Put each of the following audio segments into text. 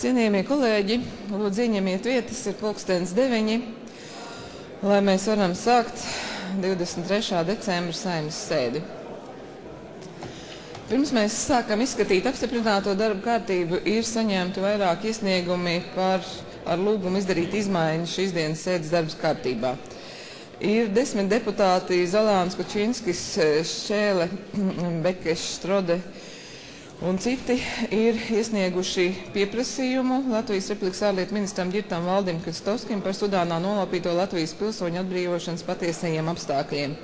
Cienījamie kolēģi, lūdzu ieņemiet vietas, ir 9:00, lai mēs varam sākt 23. decembra Saeimas sēdi. Pirms mēs sākam izskatīt apstiprināto darba kārtību, ir saņemti vairāk iesniegumi ar lūgumu izdarīt izmaiņas šīs dienas sēdes darba kārtībā. Ir 10 deputāti Zalāns, Kučinskis, Šķēle, Bekeš, Strode un citi ir iesnieguši pieprasījumu Latvijas Republikas ārlietu ministram Ģirtam Valdim Kristovskim par Sudānā nolaupīto Latvijas pilsoņu atbrīvošanas patiesajiem apstākļiem.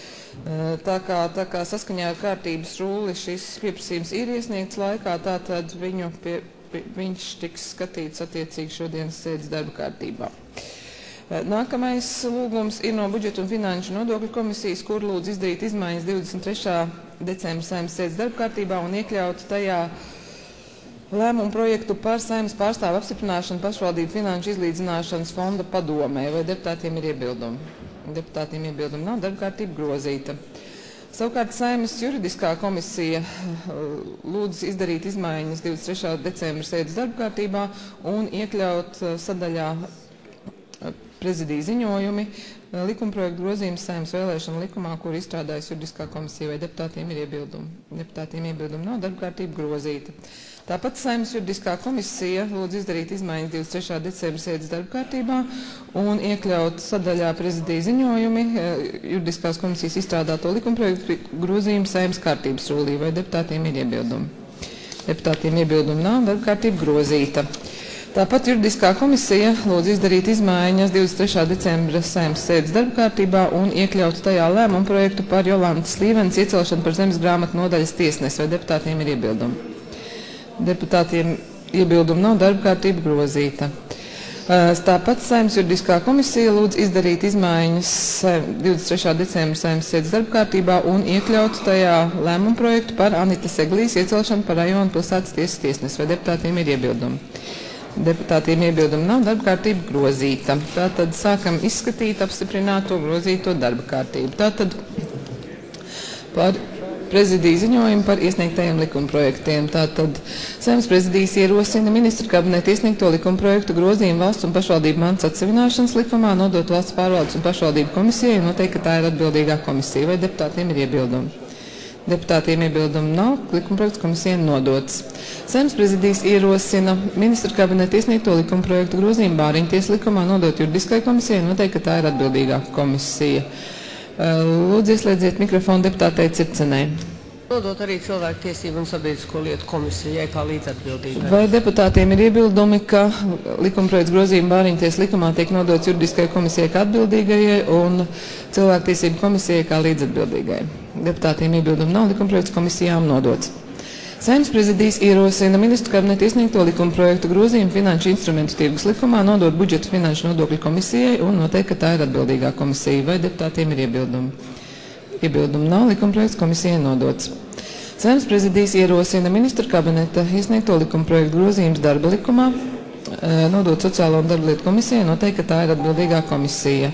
Tā kā saskaņā ar kārtības rūli šis pieprasījums ir iesniegts laikā, tātad viņš tiks skatīts attiecīgi šodienas sēdes darba kārtībā. Nākamais lūgums ir no Budžeta un finanšu nodokļu komisijas, kur lūdz izdarīt izmaiņas 23. decembra Saeimas sēdes darba kārtībā un iekļaut tajā lēmumu projektu par Saeimas pārstāvu apstiprināšanu pašvaldību finanšu izlīdzināšanas fonda padomē. Vai deputātiem ir iebildumi? Deputātiem iebildumi nav, darba kārtība grozīta. Savukārt Saeimas juridiskā komisija lūdz izdarīt izmaiņas 23. decembra sēdes darba kārtībā un iekļaut sadaļā prezidija ziņojumi, likumprojektu grozījums Saeimas vēlēšanu likumā, kur izstrādājas juridiskā komisija, vai deputātiem ir iebildumi. Deputātiem iebildumi nav, darba kārtība grozīta. Tāpat Saeimas juridiskā komisija lūdz izdarīt izmaiņas 23. decembra sēdes darba kārtībā un iekļaut sadaļā prezidija ziņojumi, juridiskās komisijas izstrādāto likumprojektu grozījumu Saeimas kārtības rūlī, vai deputātiem ir iebildumi. Deputātiem iebildumi nav, darba kārtība grozīta. Tāpat juridiskā komisija lūdz izdarīt izmaiņas 23. decembra Saeimas sēdes darba kārtībā un iekļaut tajā lēmumu projektu par Jolantas Līvenes iecelšanu par zemes grāmatu nodaļas tiesnesi, vai deputātiem ir iebildumi. Deputātiem iebildumi nav, darba kārtība grozīta. Tāpat Saeimas juridiskā komisija lūdz izdarīt izmaiņas 23. decembra Saeimas sēdes darba kārtībā un iekļaut tajā lēmumu projektu par Anitas Eglijas iecelšanu par rajona pilsētas tiesas tiesnesi, vai deputātiem ir iebildumi. Deputātiem iebildumi nav, darba kārtība grozīta. Tātad sākam izskatīt apstiprināto grozīto darba kārtību. Tātad par prezidija ziņojumu par iesniegtajiem likumprojektiem. Tātad Saeimas prezidijas ierosina ministra kabineta iesniegto likumprojektu grozījumu valsts un pašvaldību mantas atsevināšanas likumā, nodot valsts pārvaldes un pašvaldību komisijai un noteikt, ka tā ir atbildīgā komisija. Vai deputātiem ir iebildumi? Deputātiem iebildumi nav, likumprojekts komisijai nodots. Saeimas prezidijas ierosina ministra kabineta iesniegto likumprojektu grozījumu Bāriņtiesas likumā nodot juridiskai komisijai un noteikt, ka tā ir atbildīgā komisija. Lūdzu, ieslēdziet mikrofonu deputātei Circenei. Nodot arī cilvēktiesību un sabiedrisko lietu komisijai kā līdzatbildībai. Vai deputātiem ir iebildumi, ka likumprojekts grozījuma Bāriņtiesas likumā tiek nodots juridiskai komisijai kā atbildīgajai un cilvēktiesību komisijai kā līdzatbildīgajai? Deputātiem iebildumi nav, likumprojekts komisijām nodots. Saeimas prezidijas ierosina ministru kabineta iesniegto likumprojektu grozījumu finanšu instrumentu tirgus likumā nodot budžeta finanšu nodokļu komisijai un noteikt, ka tā ir atbildīgā komisija. Vai deputātiem ir iebildumi? Iebildumi nav, likumprojekts komisijai nodots. Saeimas prezidijas ierosina ministru kabineta iesniegto likumprojektu grozījums darba likumā nodot sociālo un darba lietu komisijai, noteikt, ka tā ir atbildīgā komisija.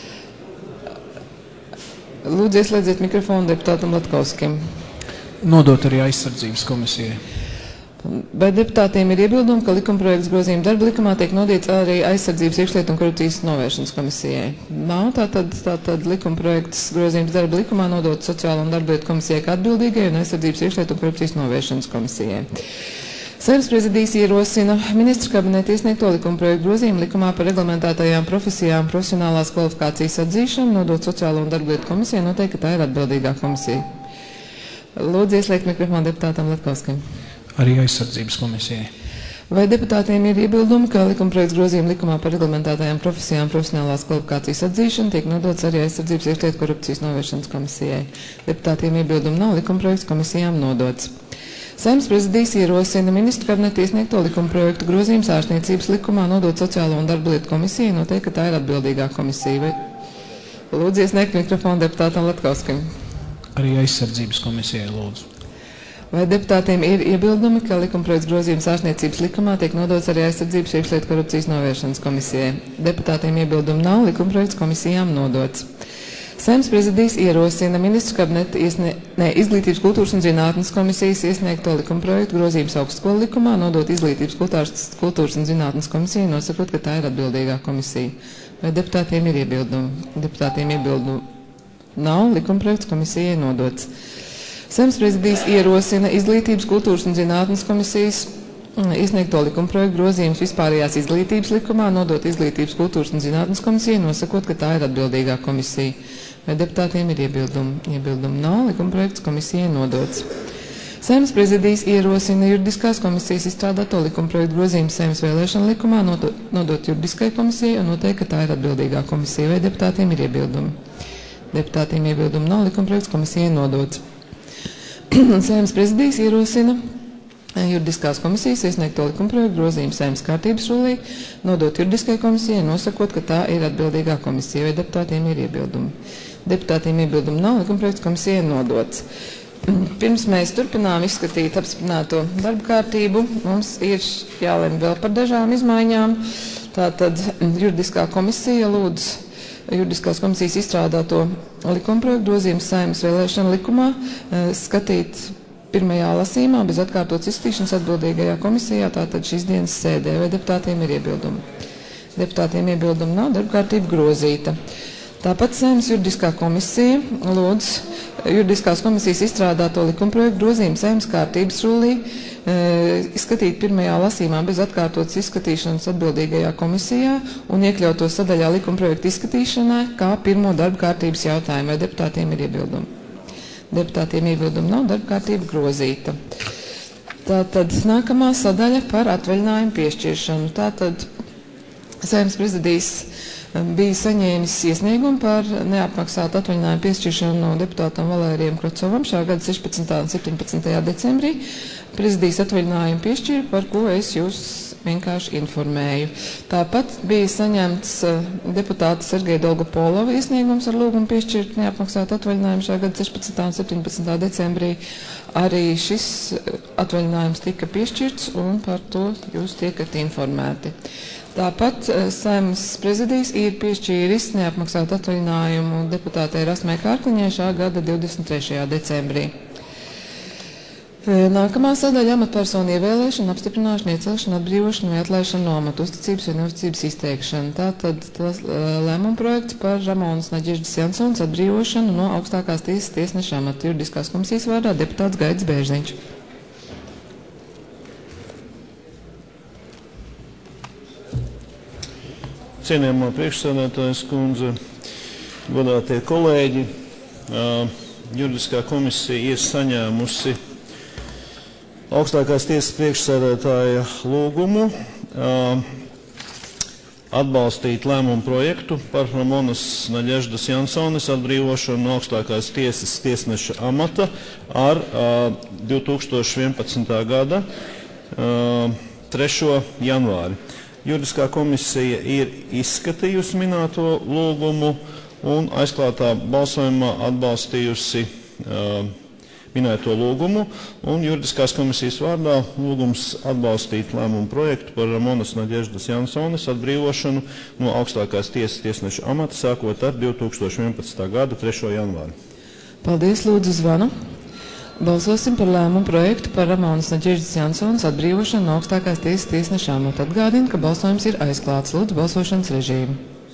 Lūdzu, ieslēdziet mikrofonu deputātam Latkovskim. Nodot arī aizsardzības komisijai. Vai deputātiem ir iebildumi, ka likumprojekts grozījuma darba likumā tiek nodīts arī aizsardzības iekšlietu un korupcijas novēršanas komisijai? Nav, tātad likumprojekts grozījums darba likumā nodot sociālo un darba lietu komisijai kā atbildīgai un aizsardzības iekšlietu un korupcijas novēršanas komisijai. Saeimas prezidijas ierosina ministra kabineta iesniegto likumprojektu grozījumu likumā par reglamentētajām profesijām profesionālās kvalifikācijas atzīšanu nodot sociālo un darba lietu komisijai, noteikt, ka tā ir atbildīgā komisija. Lūdzu, ieslēgt mikrofonu deputātam Latkovskim. Arī aizsardzības komisijai. Vai deputātiem ir iebildumi, ka likumprojekts grozījuma likumā par reglamentētajām profesijām profesionālās kvalifikācijas atzīšanu tiek nodots arī aizsardzības iekšlietu korupcijas novēršanas komisijai? Deputātiem iebildumi nav, likumprojekts komisijām nodots. Saeimas prezidijas ierosina ministru kabineta iesniegto likumprojektu grozījums ārstniecības likumā nodot sociālo un darba lietu komisijai, noteikt, ka tā ir atbildīgā komisija. Vai... Lūdzu, iesniegt mikrofonu deputātam Latkovskim. Arī aizsardzības komisijai lūdzu. Vai deputātiem ir iebildumi, ka likumprojekts grozījums ārstniecības likumā tiek nodots arī aizsardzības iekšlietu korupcijas novēršanas komisijai? Deputātiem iebildumi nav, likumprojekts komisijām nodots. Saeimas prezidijs ierosina ministru kabineta Izglītības, kultūras un zinātnes komisijas iesniegto likumprojektu grozījums augstskolu likumā, nodot Izglītības, kultūras un zinātnes komisiju, nosakot, ka tā ir atbildīgā komisija. Vai deputātiem ir iebildumi? Deputātiem iebildumu nav, likumprojekts komisijai nodots. Saeimas prezidijs ierosina Izglītības, kultūras un zinātnes komisijas iesniegto likumprojektu grozījums vispārējās izglītības likumā, nodot Izglītības, kultūras un zinātnes komisijai, nosakot, ka tā ir atbildīgā komisija. Vai deputātiem ir iebildumi? Iebildumu nav, likumprojekts komisijai nodots. Saeimas prezidijs ierosina juridiskās komisijas izstrādāto likumprojektu grozījumu Saeimas vēlēšana likumā, nodot juridiskai komisijai un noteikt, ka tā ir atbildīgā komisija. Vai deputātiem ir iebildumi? Deputātiem iebildumu nav, likumprojekts komisijai nodots. Saeimas prezidijs ierosina juridiskās komisijas iesniegto likumprojektu grozījumu Saeimas kārtības rullī, nodot juridiskai komisijai, nosakot, ka tā ir atbildīgā komisija. Vai deputātiem ir iebildumi? Deputātiem iebildumu nav, likumprojekts komisijai nodots. Pirms mēs turpinām izskatīt apstiprināto darba kārtību, mums ir jālem vēl par dažām izmaiņām. Tātad juridiskā komisija lūdz juridiskās komisijas izstrādāto likumprojektu grozījumu Saeimas vēlēšana likumā skatīt pirmajā lasījumā bez atkārtotas izskatīšanas atbildīgajā komisijā, tātad šīs dienas sēdē. Vai deputātiem ir iebildumi? Deputātiem iebildumu nav, darba kārtība grozīta. Tāpat Saeimas juridiskā komisija lūdz juridiskās komisijas izstrādāto likumprojektu grozījumu Saeimas kārtības rullī izskatīt pirmajā lasījumā bez atkārtotas izskatīšanas atbildīgajā komisijā un iekļaut to sadaļā likumprojektu izskatīšanai kā pirmo darba kārtības jautājumu. Vai deputātiem ir iebildumi? Deputātiem iebildumu nav, darba kārtība grozīta. Tātad nākamā sadaļa par atvaļinājumu piešķiršanu. Tātad Saeimas prezidijs bija saņēmis iesniegumu par neapmaksātu atvaļinājumu piešķiršanu no deputātam Valērijam Krocovam šā gada 16. un 17. decembrī. Prezidijs atvaļinājumu piešķīra, par ko es jūs vienkārši informēju. Tāpat bija saņemts deputāta Sergeja Dolgopolova iesniegums ar lūgumu piešķirt neapmaksātu atvaļinājumu šā gada 16. un 17. decembrī. Arī šis atvaļinājums tika piešķirts un par to jūs tiekat informēti. Tāpat Saeimas prezidijs ir piešķīris neapmaksātu atvaļinājumu deputātei Rasmai Kārkliņai šā gada 23. decembrī. Nākamā sadaļa amatpersonu ievēlēšana, apstiprināšana, iecelšana, atbrīvošana vai atlaišana no amata, uzticības vai neuzticības izteikšana. Tātad lēmuma projekts par Ramonas Naģeždas Jansonas atbrīvošanu no augstākās tiesas tiesneša amata, juridiskās komisijas vārdā deputāts Gaidis Bērziņš. Cienījamā priekšsēdētājas kundze, godātie kolēģi, juridiskā komisija ir saņēmusi augstākās tiesas priekšsēdētāja lūgumu atbalstīt lēmumu projektu par Ramonas Naģeždas Jansonas atbrīvošanu no augstākās tiesas tiesneša amata ar 2011. gada 3. janvāri. Juridiskā komisija ir izskatījusi minēto lūgumu un aizklātā balsojumā atbalstījusi minēto lūgumu, un juridiskās komisijas vārdā lūgums atbalstīt lēmumu projektu par Ramonas Naģeždas Jansonas atbrīvošanu no augstākās tiesas tiesneša amata sākot ar 2011. gada 3. janvāri. Paldies, lūdzu zvanu. Balsosim par lēmumu projektu par Ramonas Naģeždas Jansonas atbrīvošanu no augstākās tiesas tiesneša amata. Atgādinu, ka balsojums ir aizklāts. Lūdzu balsošanas režīmu.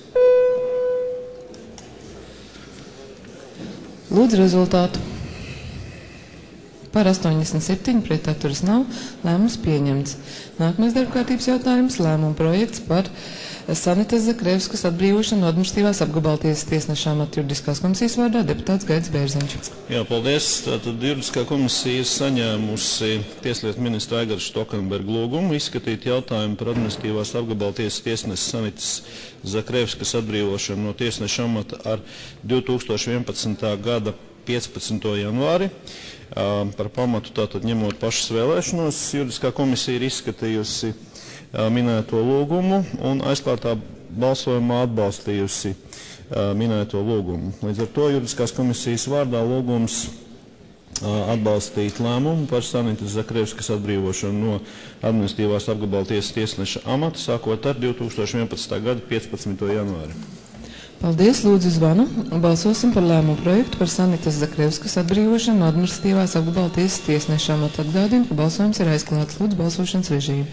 Lūdzu rezultātu. Par 87, pret atturas nav, lēmums pieņemts. Nākamais darbkārtības jautājums - lēmuma projekts par Sanitas Zakrevskas atbrīvošanu no administratīvās apgabaltiesas tiesneša amata, juridiskās komisijas vārdā deputāts Gaidis Bērziņš. Jā, paldies. Tātad juridiskā komisija ir saņēmusi Tieslietu ministra Aigara Štokenberga lūgumu izskatīt jautājumu par administratīvās apgabaltiesas tiesneses Sanitas Zakrevskas atbrīvošanu no tiesneša amata ar 2011. gada 15. janvāri. Par pamatu tātad ņemot pašas vēlēšanos, juridiskā komisija ir izskatījusi minēto lūgumu un aizklātā balsojumā atbalstījusi minēto lūgumu. Līdz ar to juridiskās komisijas vārdā lūgums atbalstīt lēmumu par Sanitas Zakrevskas atbrīvošanu no administratīvās apgabaltiesas tiesneša amata sākot ar 2011. gada 15. janvāri. Paldies, lūdzu zvanu. Balsosim par lēmumu projektu par Sanitas Zakrevskas atbrīvošanu no administratīvās apgabala tiesas tiesneša amata. Atgādinu, ka balsojums ir aizklāts. Lūdzu balsošanas režīmu.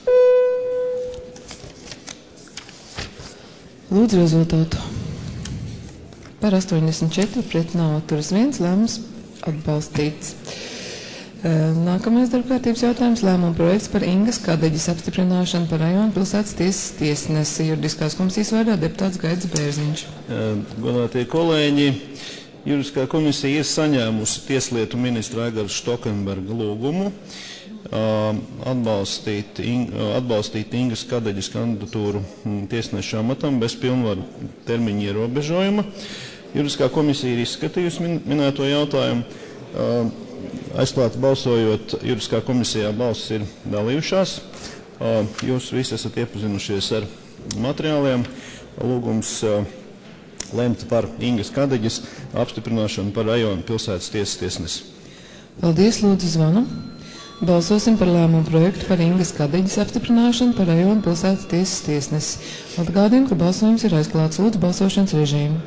Lūdzu rezultātu. Par 84 pret nav atturas 1, lēmums atbalstīts. Nākamais darbkārtības jautājums - lēmuma projekts par Ingas Kadeģis apstiprināšanu par rajonu pilsētas tiesas tiesnesi. Juridiskās komisijas vārdā deputāts Gaidis Bērziņš. Godātie kolēģi, Juridiskā komisija ir saņēmusi Tieslietu ministra Aigara Štokenberga lūgumu atbalstīt Ingas Kadeģis kandidatūru tiesneša amatam bez pilnvaru termiņa ierobežojuma. Juridiskā komisija ir izskatījusi minēto jautājumu. Aizklāti balsojot, Juridiskā komisijā balsis ir dalījušās. Jūs visi esat iepazinušies ar materiāliem. Lūgums lemt par Ingas Kadeģis apstiprināšanu par rajonu pilsētas tiesas tiesnesi. Paldies, lūdzu zvanu. Balsosim par lēmumu projektu par Ingas Kadeģis apstiprināšanu par rajonu pilsētas tiesas tiesnesi. Atgādinu, ka balsojums ir aizklāts. Lūdzu balsošanas režīmu.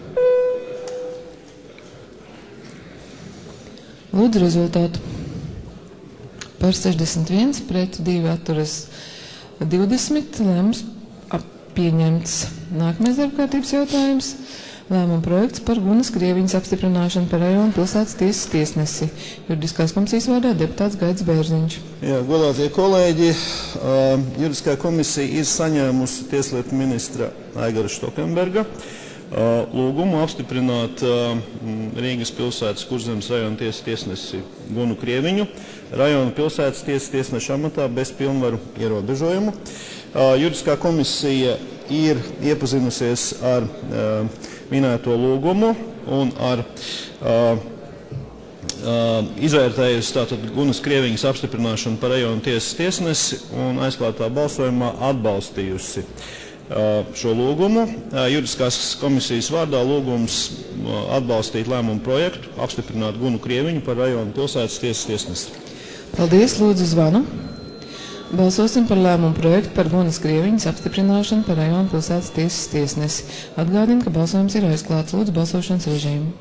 Lūdzu rezultātu. Par 61 pret 2 atturas 20, lēmums pieņemts. Nākamais darbkārtības jautājums - lēmuma projekts par Gunas Krieviņas apstiprināšanu par rajonu pilsētas tiesas tiesnesi. Juridiskās komisijas vārdā deputāts Gaidis Bērziņš. Jā, godātie kolēģi, Juridiskā komisija ir saņēmusi Tieslietu ministra Aigara Štokenberga lūgumu apstiprināt Rīgas pilsētas Kurzemes rajona tiesas tiesnesi Gunu Krieviņu rajona pilsētas tiesas tiesneša amatā bez pilnvaru ierobežojumu. Juridiskā komisija ir iepazinusies ar minēto lūgumu un ar izvērtējusi tātad Gunas Krieviņas apstiprināšanu par rajona tiesas tiesnesi un aizklātā balsojumā atbalstījusi šo lūgumu. Juridiskās komisijas vārdā lūgums atbalstīt lēmumu projektu, apstiprināt Gunu Krieviņu par rajonu pilsētas tiesas tiesnesi. Paldies, lūdzu zvanu. Balsosim par lēmumu projektu par Gunas Krieviņas apstiprināšanu par rajonu pilsētas tiesas tiesnesi. Atgādinu, ka balsojums ir aizklāts. Lūdzu balsošanas režīmu.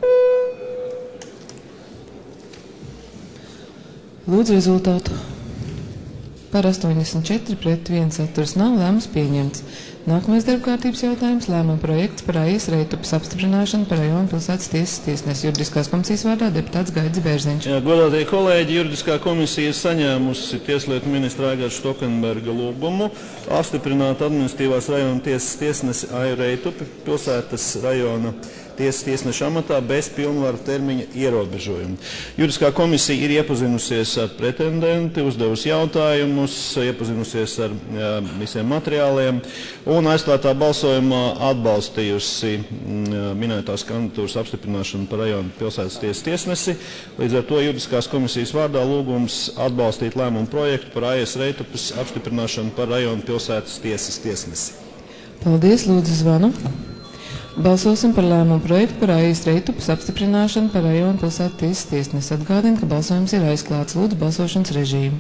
Lūdzu rezultātu. Par 84 pret 1 atturas nav, lēmums pieņemts. Nākamais darbkārtības jautājums - lēmuma projekts par A.S. Reitupas apstiprināšanu par rajonu pilsētas tiesas tiesnesi. Juridiskās komisijas vārdā deputāts Gaidis Bērziņš. Jā, godātie kolēģi, Juridiskā komisija ir saņēmusi Tieslietu ministra Aigara Štokenberga lūgumu apstiprināt administratīvās rajona tiesas tiesnesi A.S. Reitupi pilsētas rajona tiesas tiesneša amatā bez pilnvaru termiņa ierobežojumu. Juridiskā komisija ir iepazinusies ar pretendenti, uzdevusi jautājumus, iepazinusies ar visiem materiāliem un aizklātā balsojumā atbalstījusi minētās kandidatūras apstiprināšanu par rajonu pilsētas tiesas tiesnesi. Līdz ar to Juridiskās komisijas vārdā lūgums atbalstīt lēmumu projektu par A.S. Reitupas apstiprināšanu par rajonu pilsētas tiesas tiesnesi. Paldies, lūdzu zvanu. Balsosim par lēmumu projektu par A.S. Reitupas apstiprināšanu par rajonu pilsētas tiesas tiesnesi. Atgādinu, ka balsojums ir aizklāts. Lūdzu balsošanas režīmu.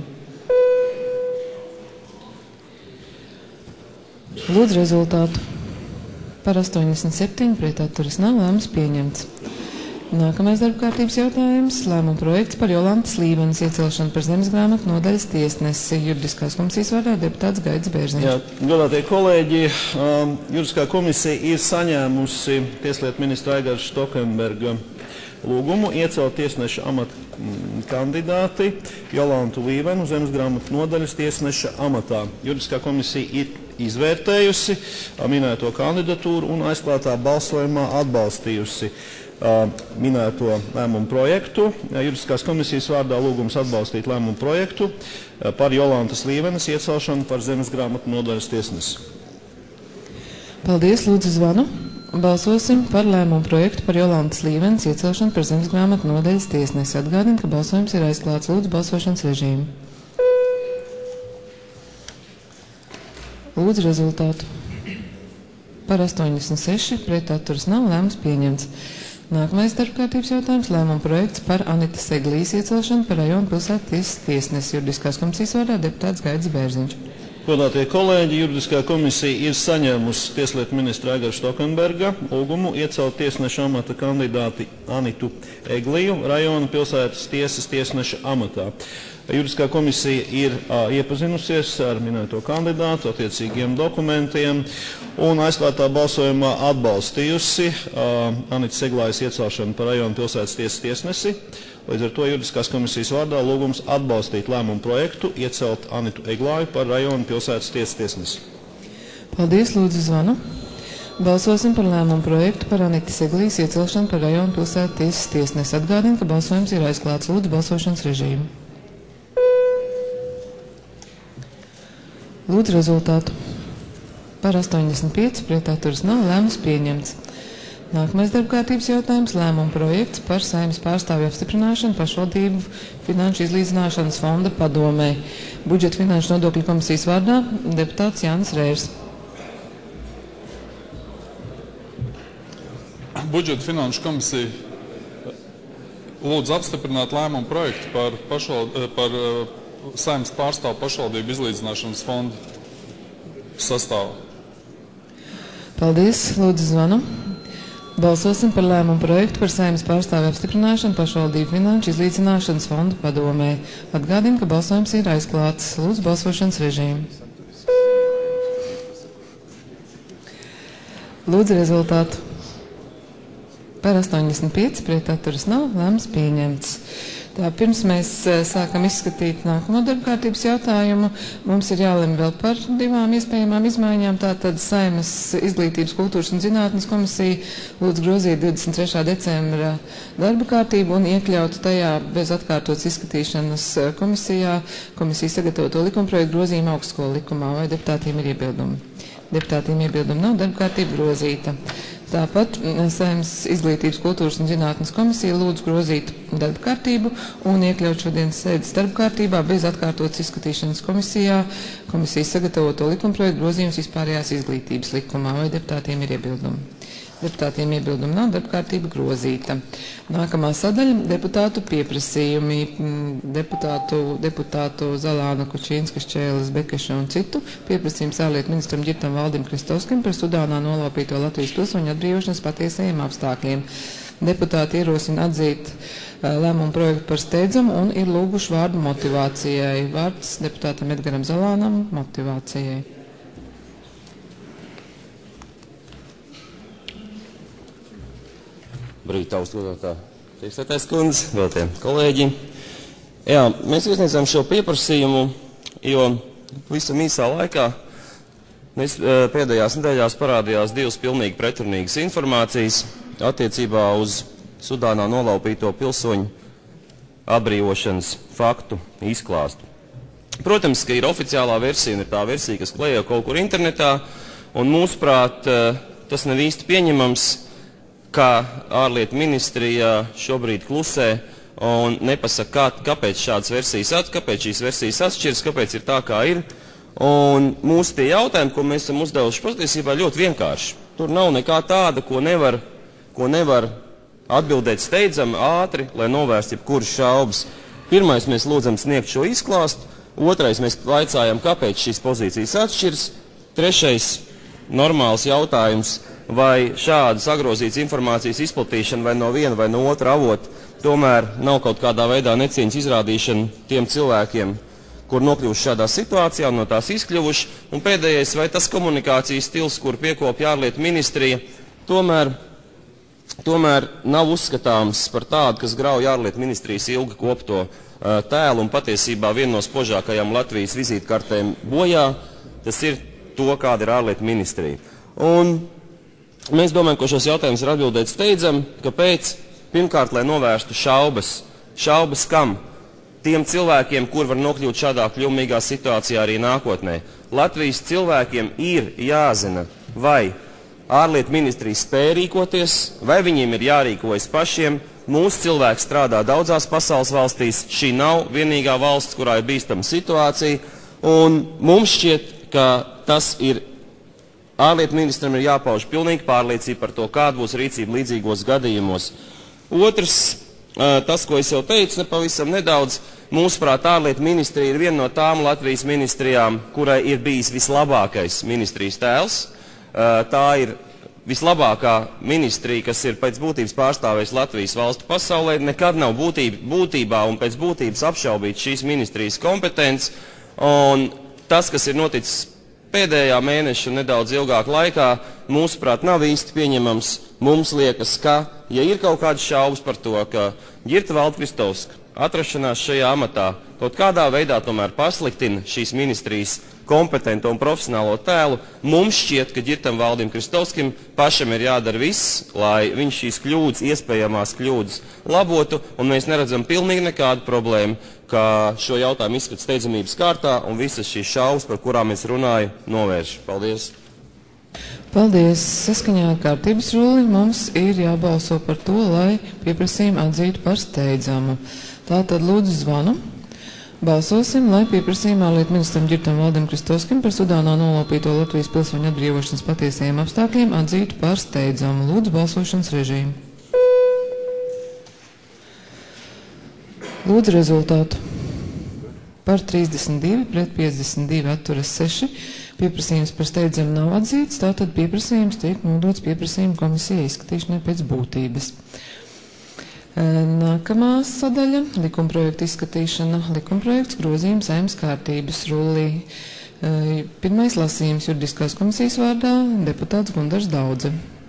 Lūdzu rezultātu. Par 87 pret atturas nav, lēmums pieņemts. Nākamais darbkārtības jautājums - lēmuma projekts par Jolantas Līvenes iecelšanu par zemesgrāmatu nodaļas tiesnesi. Juridiskās komisijas vārdā deputāts Gaidis Bērziņš. Jā, godātie kolēģi, Juridiskā komisija ir saņēmusi Tieslietu ministra Aigara Štokenberga lūgumu iecelt tiesneša amata kandidāti Jolantu Līvenu zemesgrāmatu nodaļas tiesneša amatā. Juridiskā komisija ir izvērtējusi minēto kandidatūru un aizklātā balsojumā atbalstījusi minēto lēmumu projektu. Juridiskās komisijas vārdā lūgums atbalstīt lēmumu projektu par Jolantas Līvenes iecelšanu par zemesgrāmatu nodaļas tiesnesi. Paldies, lūdzu zvanu. Balsosim par lēmumu projektu par Jolantas Līvenes iecelšanu par zemesgrāmatu nodaļas tiesnesi. Atgādinu, ka balsojums ir aizklāts. Lūdzu balsošanas režīmu. Lūdzu rezultātu. Par 86 pret atturas nav, lēmums pieņemts. Nākamais darbkārtības jautājums - lēmuma projekts par Anitas Eglijas iecelšanu par rajonu pilsētas tiesas tiesnesi. Juridiskās komisijas vārdā deputāts Gaidis Bērziņš. Godātie kolēģi, juridiskā komisija ir saņēmusi tieslietu ministra Aigara Štokenberga lūgumu iecelt tiesneša amata kandidāti Anitu Egliju rajona pilsētas tiesas tiesneša amatā. Juridiskā komisija ir iepazinusies ar minēto kandidātu, attiecīgiem dokumentiem un aizklātā balsojumā atbalstījusi Anitas Eglājas iecelšanu par rajona pilsētas tiesas tiesnesi. Līdz ar to juridiskās komisijas vārdā lūgums atbalstīt lēmumu projektu, iecelt Anitu Eglāju par rajona pilsētas tiesas tiesnesi. Paldies, lūdzu zvanu. Balsosim par lēmumu projektu par Anitas Eglijas iecelšanu par rajona pilsētas tiesas tiesnesi. Atgādinu, ka balsojums ir aizklāts. Lūdzu balsošanas režīmu. Lūdzu rezultātu. Par 85, pret atturas nav, lēmums pieņemts. Nākamais darbkārtības jautājums - lēmuma projekts par Saeimas pārstāvju apstiprināšanu pašvaldību finanšu izlīdzināšanas fonda padomē. Budžeta finanšu nodokļu komisijas vārdā deputāts Jānis Rērs. Budžeta finanšu komisija lūdzu apstiprināt lēmumu projektu par Saeimas pārstāvju pašvaldību izlīdzināšanas fonda sastāvu. Paldies, lūdzu zvanu. Balsosim par lēmumu projektu par Saeimas pārstāvju apstiprināšanu pašvaldību finanšu izlīdzināšanas fonda padomē. Atgādinu, ka balsojums ir aizklāts. Lūdzu balsošanas režīmu. Lūdzu rezultātu. Par 85, pret atturas nav, lēmums pieņemts. Tā, pirms mēs sākam izskatīt nākamo darbkārtības jautājumu, mums ir jālem vēl par divām iespējamām izmaiņām. Tātad Saeimas izglītības, kultūras un zinātnes komisija lūdz grozīt 23. decembra darba kārtību un iekļaut tajā bez atkārtotas izskatīšanas komisijas sagatavoto likumprojektu grozījumu augstskolu likumā. Vai deputātiem ir iebildumi? Deputātiem iebildumi nav, darba kārtība grozīta. Tāpat Saeimas izglītības, kultūras un zinātnes komisija lūdz grozīt darba kārtību un iekļaut šodienas sēdes darba kārtībā bez atkārtotas izskatīšanas komisijas sagatavoto likumprojektu grozījums vispārējās izglītības likumā. Vai deputātiem ir iebildumi? Deputātiem iebildumi nav, darba kārtība grozīta. Nākamā sadaļa - deputātu pieprasījumi. Deputātu Zalāna, Kučīnskas, Čēles, Bekeša un citu pieprasījums ārlietu ministram Ģirtam Valdim Kristovskim par Sudānā nolaupīto Latvijas pilsoņu atbrīvošanas patiesajiem apstākļiem. Deputāti ierosina atzīt lēmumu projektu par steidzamu un ir lūguši vārdu motivācijai. Vārds deputātam Edgaram Zalānam motivācijai. Brīdī augstgadotā priekšsēdētājas kundze, vēltie kolēģi. Jā, mēs iesniedzām šo pieprasījumu, jo visam īsā laikā pēdējās nedēļās parādījās divas pilnīgi pretrunīgas informācijas attiecībā uz Sudānā nolaupīto pilsoņu atbrīvošanas faktu izklāstu. Protams, ka ir oficiālā versija un ir tā versija, kas klejo kaut kur internetā, un mūsuprāt, tas nav īsti pieņemams, kā ārlietu ministrija šobrīd klusē un nepasaka, kāpēc šādas versijas kāpēc šīs versijas atšķiras, kāpēc ir tā, kā ir. Un mūsu tie jautājumi, ko mēs esam uzdevuši, patiesībā ļoti vienkārši. Tur nav nekā tāda, ko nevar atbildēt steidzami, ātri, lai novērst jebkuras šaubas. Pirmais, mēs lūdzam sniegt šo izklāstu. Otrais, mēs vaicājam, kāpēc šīs pozīcijas atšķiras. Trešais, normāls jautājums, vai šāda sagrozītas informācijas izplatīšana vai no viena vai no otra avota tomēr nav kaut kādā veidā necieņas izrādīšana tiem cilvēkiem, kur nokļuvuši šādā situācijā un no tās izkļuvuši. Un pēdējais, vai tas komunikācijas stils, kur piekopja ārlietu ministrija, tomēr nav uzskatāms par tādu, kas grauj ārlietu ministrijas ilgi kopto tēlu un patiesībā viena no spožākajām Latvijas vizītkartēm bojā. Tas ir to, kāda ir ārlietu ministrija. Un mēs domājam, ka šos jautājumus ir atbildēt steidzami, kāpēc? Pirmkārt, lai novērstu šaubas. Šaubas kam? Tiem cilvēkiem, kur var nokļūt šādā kļūmīgā situācijā arī nākotnē. Latvijas cilvēkiem ir jāzina, vai ārlietu ministrija spēja rīkoties, vai viņiem ir jārīkojas pašiem. Mūsu cilvēki strādā daudzās pasaules valstīs. Šī nav vienīgā valsts, kurā ir bīstama situācija. Un mums šķiet, ka tas ir ārlietu ministram ir jāpauž pilnīgi pārliecība par to, kāda būs rīcība līdzīgos gadījumos. Otrs, tas, ko es jau teicu, nepavisam nedaudz. Mūsuprāt, ārlietu ministrija ir viena no tām Latvijas ministrijām, kurai ir bijis vislabākais ministrijas tēls. Tā ir vislabākā ministrija, kas ir pēc būtības pārstāvējusi Latvijas valstu pasaulē. Nekad nav būtībā un pēc būtības apšaubīt šīs ministrijas kompetences. Un tas, kas ir noticis pēdējā mēneša un nedaudz ilgāk laikā, mūsuprāt, nav īsti pieņemams. Mums liekas, ka, ja ir kaut kādas šaubas par to, ka Ģirta Valdkristovska atrašanās šajā amatā kaut kādā veidā tomēr pasliktina šīs ministrijas kompetento un profesionālo tēlu, mums šķiet, ka Ģirtam Valdim Kristovskim pašam ir jādara viss, lai viņš šīs kļūdas, iespējamās kļūdas labotu, un mēs neredzam pilnīgi nekādu problēmu, ka šo jautājumu izskat steidzamības kārtā un visas šīs šaubas, par kurām es runāju, novērš. Paldies! Paldies! Saskaņā ar kārtības rulli mums ir jābalso par to, lai pieprasījumu atzītu par steidzamu. Tātad lūdzu zvanu. Balsosim, lai pieprasījumu ārlietu ministram Ģirtam Valdim Kristovskim par Sudānā nolaupīto Latvijas pilsoņu atbrīvošanas patiesajiem apstākļiem atzītu par steidzamu. Lūdzu balsošanas režīmu. Lūdzu rezultātu. Par 32, pret 52 atturas 6. Pieprasījums par steidzamu nav atzīts, tātad pieprasījums tiek nodots pieprasījuma komisijai izskatīšanai pēc būtības. Nākamā sadaļa - likumprojekta izskatīšana. Likumprojekts grozījums Saeimas kārtības rullī. Pirmais lasījums juridiskās komisijas vārdā - deputāts Gundars Daudze.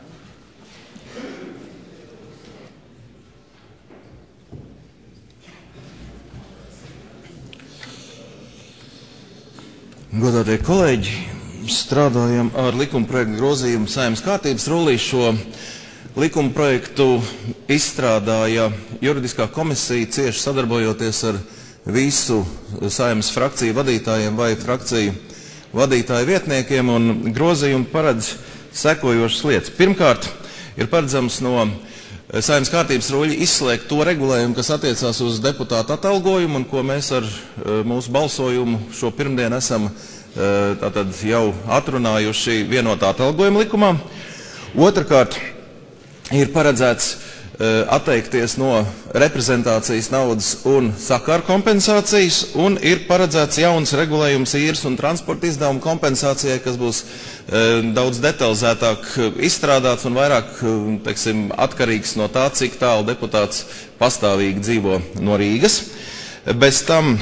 Godātie kolēģi, strādājam ar likumprojektu grozījumu Saeimas kārtības rullī. Šo likumprojektu izstrādāja juridiskā komisija, cieši sadarbojoties ar visu Saeimas frakciju vadītājiem vai frakciju vadītāju vietniekiem, un grozījumi paredz sekojošas lietas. Pirmkārt, ir paredzams no Saeimas kārtības ruļļa izslēgt to regulējumu, kas attiecās uz deputātu atalgojumu, un ko mēs ar mūsu balsojumu šo pirmdienu esam tātad jau atrunājuši vienotā atalgojuma likumā. Otrkārt, ir paredzēts atteikties no reprezentācijas naudas un sakaru kompensācijas, un ir paredzēts jauns regulējums īres un transporta izdevumu kompensācijai, kas būs daudz detalizētāk izstrādāts un vairāk, teiksim, atkarīgs no tā, cik tālu deputāts pastāvīgi dzīvo no Rīgas. Bez tam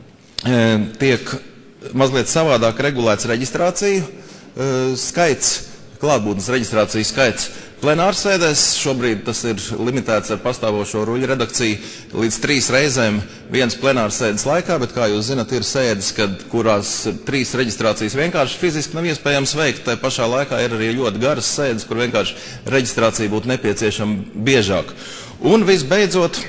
tiek mazliet savādāk regulēts reģistrāciju skaits, klātbūtnes reģistrācijas skaits plenārsēdēs. Šobrīd tas ir limitēts ar pastāvošo ruļļu redakciju līdz 3 reizēm vienas plenārsēdes laikā, bet, kā jūs zinat, ir sēdes, kurās 3 reģistrācijas vienkārši fiziski nav iespējams veikt. Tā pašā laikā ir arī ļoti garas sēdes, kur vienkārši reģistrācija būtu nepieciešama biežāk. Un visbeidzot,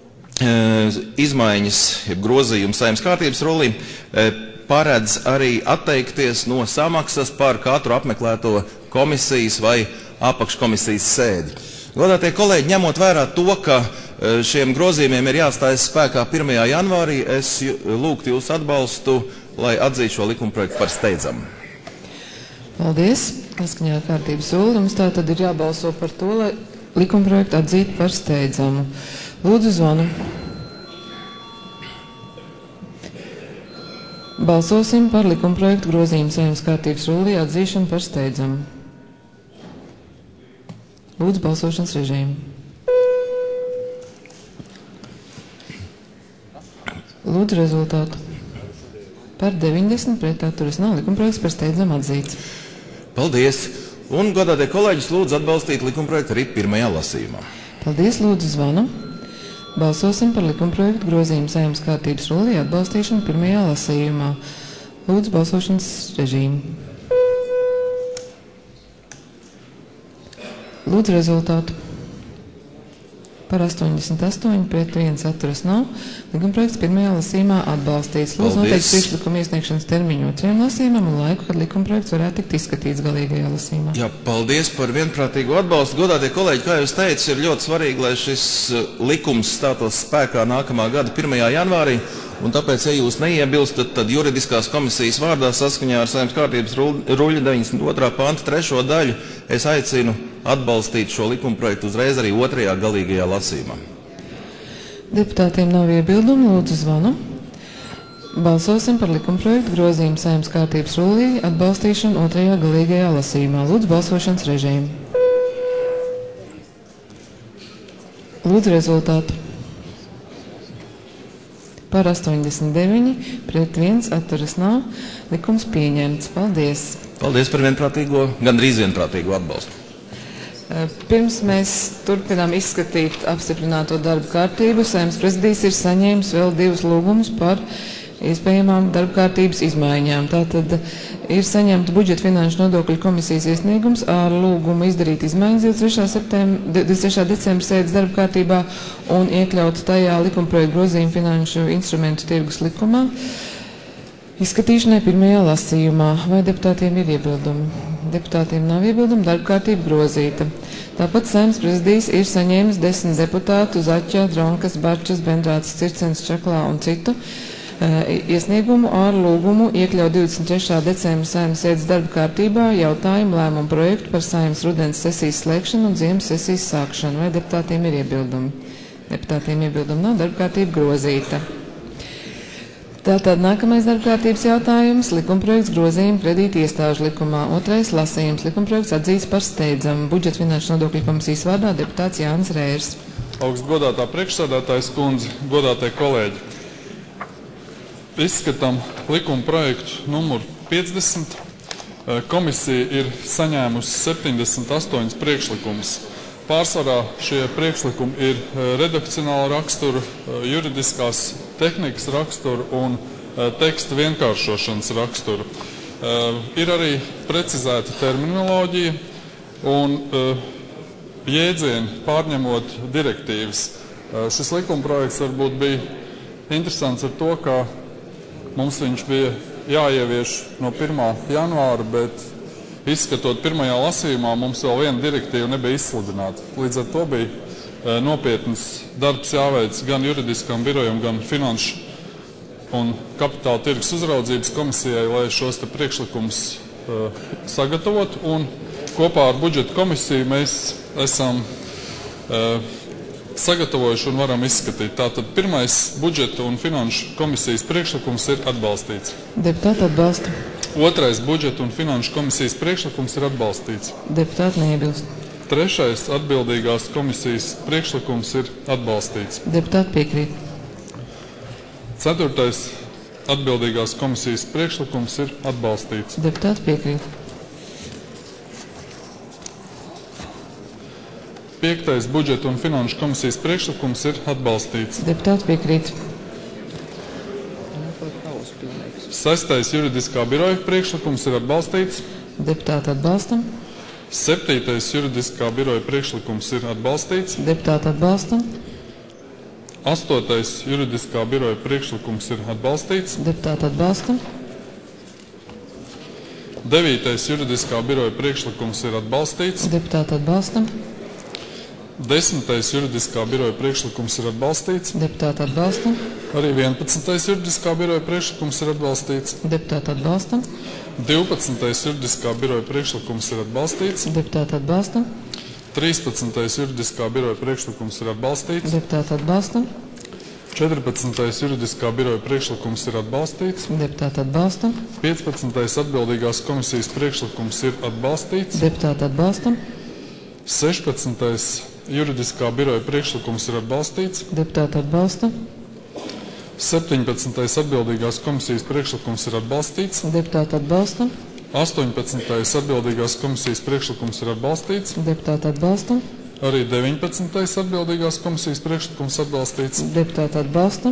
izmaiņas, grozījums Saeimas kārtības rullī paredz arī atteikties no samaksas par katru apmeklēto komisijas vai apakškomisijas sēdi. Godātie kolēģi, ņemot vērā to, ka šiem grozījumiem ir jāstājas spēkā 1. janvārī, es lūgtu jūsu atbalstu, lai atzītu šo likumprojektu par steidzamu. Paldies. Saskaņā kārtības rulli mums tā tad ir jābalso par to, lai likumprojektu atzītu par steidzamu. Lūdzu zvanu. Balsosim par likumprojektu grozījumu Saeimas kārtības rullī atzīšanu par steidzamu. Lūdzu balsošanas režīmu. Lūdzu rezultātu. Par 90 pret atturas nav, likumprojekts par steidzamu atzīts. Paldies! Un, godātie kolēģis, lūdzu atbalstīt likumprojektu arī 1. lasījumā. Paldies, lūdzu zvanu. Balsosim par likumprojektu grozījumu Saeimas kārtības rullī atbalstīšanu 1. lasījumā. Lūdzu balsošanas režīmu. Lūdzu rezultātu. Par 88 pret 1 atturas nav. Likumprojekts 1. lasījumā atbalstīts. Lūdzu noteikti priekšlikumu iesniegšanas termiņu 2. lasījumam un laiku, kad likumprojekts varētu tikt izskatīts galīgajā lasījumā. Jā, paldies par vienprātīgu atbalstu. Godātie kolēģi, kā jūs teicat, ir ļoti svarīgi, lai šis likums stātos spēkā nākamā gada 1. janvārī. Un tāpēc, ja jūs neiebilstat, tad juridiskās komisijas vārdā saskaņā ar Saeimas kārtības ruļļa 92. panta 3. daļu es aicinu atbalstīt šo likumprojektu uzreiz arī 2. galīgajā lasījumā. Deputātiem nav iebildumu, lūdzu zvanu. Balsosim par likumprojektu grozījumu Saeimas kārtības rullī atbalstīšanu otrajā galīgajā lasījumā. Lūdzu balsošanas režīmu. Lūdzu rezultātu. Par 89, pret 1, atturas nav. Likums pieņemts. Paldies. Paldies par vienprātīgo, gandrīz vienprātīgo atbalstu. Pirms mēs turpinām izskatīt apstiprināto darba kārtību, Saeimas prezidijs ir saņēmis vēl 2 lūgumus par iespējamām darba kārtības izmaiņām. Tātad ir saņemta budžeta finanšu nodokļu komisijas iesniegums ar lūgumu izdarīt izmaiņas 23. decembra sēdes darba kārtībā un iekļaut tajā likumprojektu grozījumu finanšu instrumentu tirgus likumā izskatīšanai pirmajā lasījumā. Vai deputātiem ir iebildumi? Deputātiem nav iebildumi, darba kārtība grozīta. Tāpat Saeimas prezidijs ir saņēmis 10 deputātu Zaķa, Dronkas, Barčas, Bendrātas, Circens, Čaklā un citu iesniegumu ar lūgumu iekļaut 23. decembra Saeimas sēdes darba kārtībā jautājumu lēmumu projektu par Saeimas rudens sesijas slēgšanu un ziemas sesijas sākšanu. Vai deputātiem ir iebildumi? Deputātiem iebildumi nav, darba kārtība grozīta. Tātad nākamais darba kārtības jautājums - likumprojekts grozījuma kredīti iestāžu likumā. Otrais lasījums - likumprojekts atzīts par steidzamu. Budžeta finanšu nodokļu komisijas vārdā deputāts Jānis Rērs. Augstgodātā priekšsēdētājas kundze, godātie kolēģi. Izskatām likuma projektu numuru 50. Komisija ir saņēmusi 78 priekšlikumus. Pārsvarā šie priekšlikumi ir redakcionāla rakstura, juridiskās tehnikas rakstura un teksta vienkāršošanas rakstura. Ir arī precizēta terminoloģija un jēdzieni pārņemot direktīvas. Šis likumprojekts varbūt bija interesants ar to, ka mums viņš bija jāievieš no 1. janvāra, bet izskatot pirmajā lasījumā, mums vēl viena direktīva nebija izsludināta. Līdz ar to bija nopietnas darbs jāveic gan juridiskam birojam, gan finanšu un kapitāla tirgus uzraudzības komisijai, lai šos te priekšlikumus sagatavotu. Un kopā ar budžeta komisiju mēs esam sagatavojuši un varam izskatīt. Tātad pirmais budžeta un finanšu komisijas priekšlikums ir atbalstīts. Deputāti atbalsta. Otrais budžeta un finanšu komisijas priekšlikums ir atbalstīts. Deputāti neiebilst. Trešais atbildīgās komisijas priekšlikums ir atbalstīts. Deputāti piekrīt. Ceturtais atbildīgās komisijas priekšlikums ir atbalstīts. Deputāti piekrīt. Piektais budžeta un finanšu komisijas priekšlikums ir atbalstīts. Deputāti piekrīt. Sestais juridiskā biroja priekšlikums ir atbalstīts. Deputāti atbalstam. Septītais juridiskā biroja priekšlikums ir atbalstīts. Deputāti atbalstam. Astotais juridiskā biroja priekšlikums ir atbalstīts. Deputāti atbalstam. Devītais juridiskā biroja priekšlikums ir atbalstīts. Deputāti atbalstam. Desmitais juridiskā biroja priekšlikums ir atbalstīts. Deputāti atbalstam. Arī 11. juridiskā biroja priekšlikums ir atbalstīts. Deputāti atbalstam. 12. juridiskā biroja priekšlikums ir atbalstīts. Deputāti atbalstam. 13. juridiskā biroja priekšlikums ir atbalstīts. Deputāti atbalstam. 14. juridiskā biroja priekšlikums ir atbalstīts. Deputāti atbalstam. 15. atbildīgās komisijas priekšlikums ir atbalstīts. Deputāti atbalstam. 16. juridiskā biroja priekšlikums ir atbalstīts. Deputāti atbalstam. 17. atbildīgās komisijas priekšlikums ir atbalstīts. Deputāti atbalstam. 18. atbildīgās komisijas priekšlikums ir atbalstīts. Deputāti atbalstam. Arī 19. atbildīgās komisijas priekšlikums atbalstīts. Deputāti atbalstam.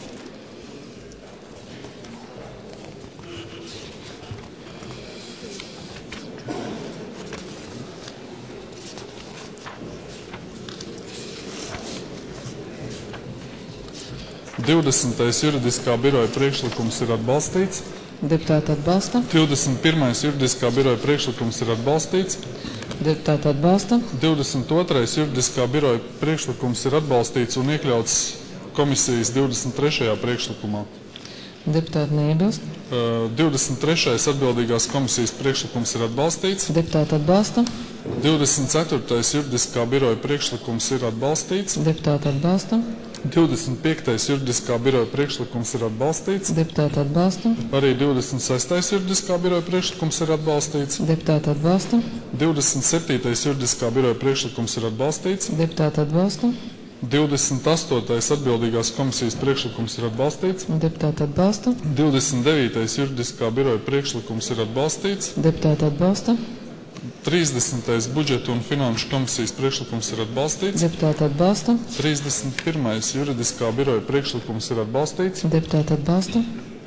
Divdesmitais juridiskā biroja priekšlikums ir atbalstīts. Deputāti atbalstam. 21. juridiskā biroja priekšlikums ir atbalstīts. Deputāti atbalstam. 22. juridiskā biroja priekšlikums ir atbalstīts un iekļauts komisijas 23. priekšlikumā. Deputāti neiebilst. 23. atbildīgās komisijas priekšlikums ir atbalstīts. Deputāti atbalstam. 24. juridiskā biroja priekšlikums ir atbalstīts. Deputāti atbalstam. 25. juridiskā biroja priekšlikums ir atbalstīts. Deputāti atbalsta. Arī 26. juridiskā biroja priekšlikums ir atbalstīts. Deputāti atbalsta. 27. juridiskā biroja priekšlikums ir atbalstīts. Deputāti atbalsta. 28. atbildīgās komisijas priekšlikums ir atbalstīts. Deputāti atbalsta. 29. juridiskā biroja priekšlikums ir atbalstīts. Deputāti atbalsta. 30. budžeta un finanšu komisijas priekšlikums ir atbalstīts. Deputāti atbalsta. 31. juridiskā biroja priekšlikums ir atbalstīts. Deputāti atbalsta.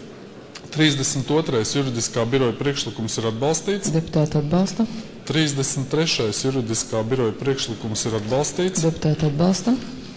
32. juridiskā biroja priekšlikums ir atbalstīts. Deputāti atbalsta. 33. juridiskā biroja priekšlikums ir atbalstīts. Deputāti atbalsta.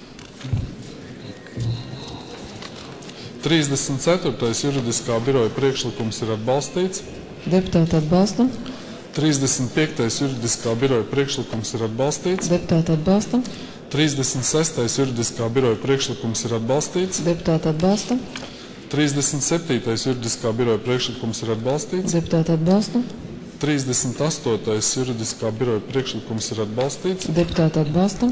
34. juridiskā biroja priekšlikums ir atbalstīts. Deputāti atbalsta. 35. juridiskā biroja priekšlikums ir atbalstīts. Deputāti atbalsta. 36. juridiskā biroja priekšlikums ir atbalstīts. Deputāti atbalsta. 37. juridiskā biroja priekšlikums ir atbalstīts. Deputāti atbalsta. 38. juridiskā biroja priekšlikums ir atbalstīts. Deputāti atbalsta.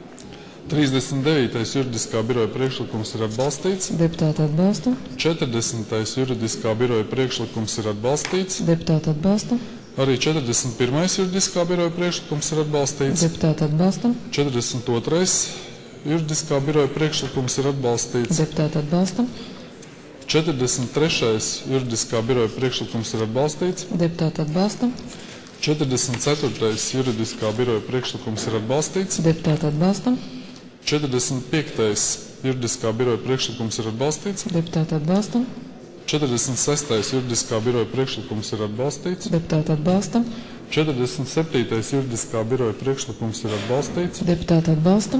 39. juridiskā biroja priekšlikums ir atbalstīts. Deputāti atbalsta. 40. juridiskā biroja priekšlikums ir atbalstīts. Deputāti atbalsta. Arī 41. juridiskā biroja priekšlikums ir atbalstīts. Deputāti atbalsta. 42. juridiskā biroja priekšlikums ir atbalstīts. Deputāti atbalsta. 43. juridiskā biroja priekšlikums ir atbalstīts. Deputāti atbalsta. 44. juridiskā biroja priekšlikums ir atbalstīts. Deputāti atbalsta. 45. juridiskā biroja priekšlikums ir atbalstīts. Deputāti atbalsta. 46. juridiskā biroja priekšlikums ir atbalstīts. Deputāti atbalsta. 47. juridiskā biroja priekšlikums ir atbalstīts. Deputāti atbalsta.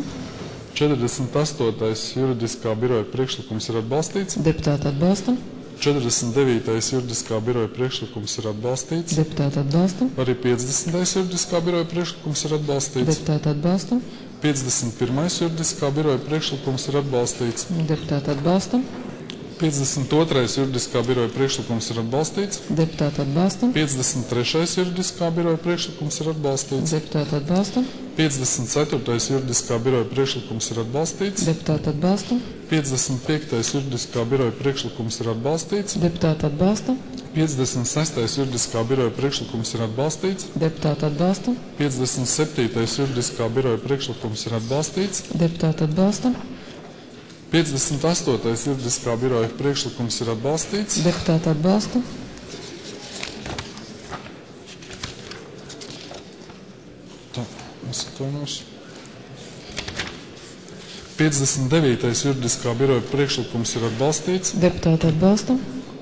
48. juridiskā biroja priekšlikums ir atbalstīts. Deputāti atbalsta. 49. juridiskā biroja priekšlikums ir atbalstīts. Deputāti atbalsta. Arī 50. juridiskā biroja priekšlikums ir atbalstīts. Deputāti atbalsta. 51. juridiskā biroja priekšlikums ir atbalstīts. Deputāti atbalsta. 52. juridiskā biroja priekšlikums ir atbalstīts. Deputāti atbalsta. 53. juridiskā biroja priekšlikums ir atbalstīts. Deputāti atbalsta. 54. juridiskā biroja priekšlikums ir atbalstīts. Deputāti atbalsta. 55. juridiskā biroja priekšlikums ir atbalstīts. Deputāti atbalsta. 56. juridiskā biroja priekšlikums ir atbalstīts. Deputāti atbalsta. 57. juridiskā biroja priekšlikums ir atbalstīts. Deputāti atbalsta. 58. juridiskā biroja priekšlikums ir atbalstīts. Deputāti atbalsta. Tā, es atvainojos. 59. juridiskā biroja priekšlikums ir atbalstīts. Deputāti atbalsta.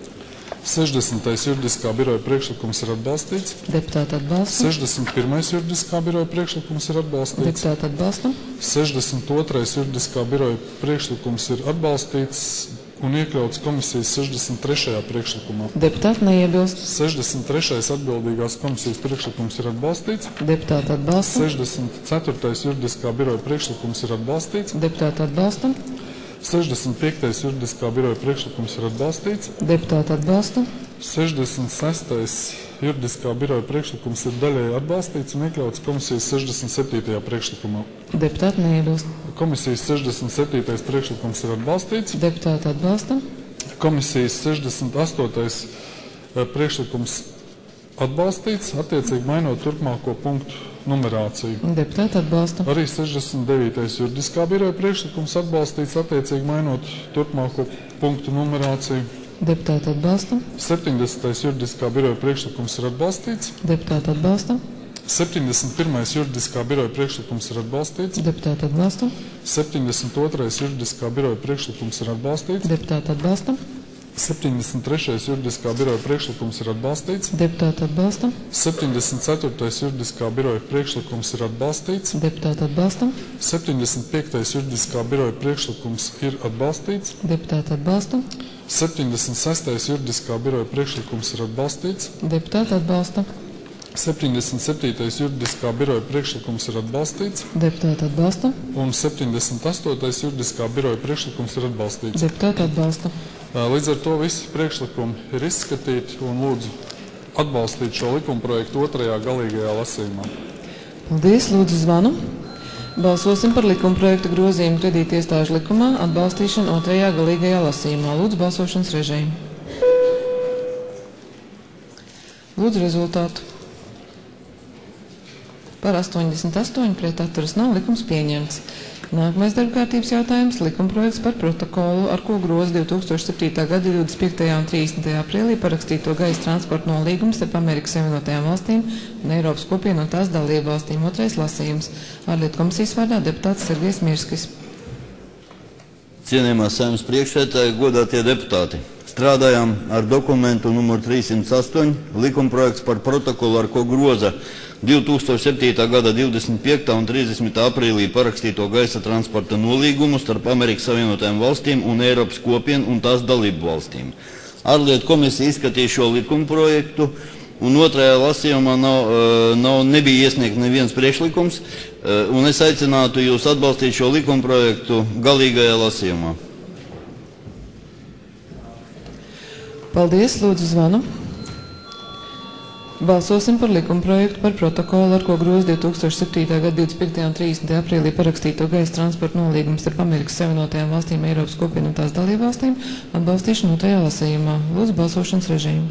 60. juridiskā biroja priekšlikums ir atbalstīts. Deputāti atbalsta. 61. juridiskā biroja priekšlikums ir atbalstīts. Deputāti atbalsta. 62. juridiskā biroja priekšlikums ir atbalstīts un iekļauts komisijas 63. priekšlikumā. Deputāti neiebilst. 63. atbildīgās komisijas priekšlikums ir atbalstīts. Deputāti atbalsta. 64. juridiskā biroja priekšlikums ir atbalstīts. Deputāti atbalsta. 65. juridiskā biroja priekšlikums ir atbalstīts. Deputāti atbalsta. 66. juridiskā biroja priekšlikums ir daļēji atbalstīts un iekļauts komisijas 67. priekšlikumā. Deputāti neiebilst. Komisijas 67. priekšlikums ir atbalstīts. Deputāti atbalsta. Komisijas 68. priekšlikums atbalstīts, attiecīgi mainot turpmāko punktu numerāciju. Deputāti atbalsta. Arī 69. juridiskā biroja priekšlikums atbalstīts, attiecīgi mainot turpmāko punktu numerāciju. Deputāti atbalsta. 70. juridiskā biroja priekšlikums ir atbalstīts. Deputāti atbalsta. 71. juridiskā biroja priekšlikums ir atbalstīts. Deputāti atbalsta. 72. juridiskā biroja priekšlikums ir atbalstīts. Deputāti atbalsta. 73. juridiskā biroja priekšlikums ir atbalstīts. Deputāti atbalsta. 74. juridiskā biroja priekšlikums ir atbalstīts. Deputāti atbalsta. 75. juridiskā biroja priekšlikums ir atbalstīts. Deputāti atbalsta. 76. juridiskā biroja priekšlikums ir atbalstīts. Deputāti atbalsta. 77. juridiskā biroja priekšlikums ir atbalstīts. Deputāti atbalsta. Un 78. juridiskā biroja priekšlikums ir atbalstīts. Deputāti atbalsta. Līdz ar to visi priekšlikumi ir izskatīti un lūdzu atbalstīt šo likumprojektu otrajā galīgajā lasījumā. Paldies, lūdzu zvanu. Balsosim par likumprojekta grozījumu kredītiestāžu likumā atbalstīšanu otrajā galīgajā lasījumā. Lūdzu balsošanas režīmu. Lūdzu rezultātu. Par 88 pret atturas nav, likums pieņemts. Nākamais darbkārtības jautājums - likumprojekts par protokolu, ar ko groza 2007. gada 25. un 30. aprīlī parakstīto gaisa transporta nolīgumu starp Amerikas Savienotajām valstīm un Eiropas kopienu un tās dalību valstīm. Otrais lasījums. Ārlietu komisijas vārdā deputāts Sergejs Mirskis. Cienījamā Saeimas priekšsēdētāja, godātie deputāti! Strādājām ar dokumentu numur 308, likumprojekts par protokolu, ar ko groza 2007. gada 25. un 30. aprīlī parakstīto gaisa transporta nolīgumu starp Amerikas Savienotajām valstīm un Eiropas kopienu un tās dalību valstīm. Ārlietu komisija izskatīja šo likumprojektu, un otrajā lasījumā nebija iesniegt neviens priekšlikums, un es aicinātu jūs atbalstīt šo likumprojektu galīgajā lasījumā. Paldies, lūdzu zvanu. Balsosim par likumprojektu par protokolu, ar ko groza 2007. gada 25. un 30. aprīlī parakstīto gaisa transporta nolīgumu starp Amerikas Savienotajām valstīm, Eiropas kopienu un tās dalībvalstīm atbalstīšanu otrajā lasījumā. Lūdzu balsošanas režīmu.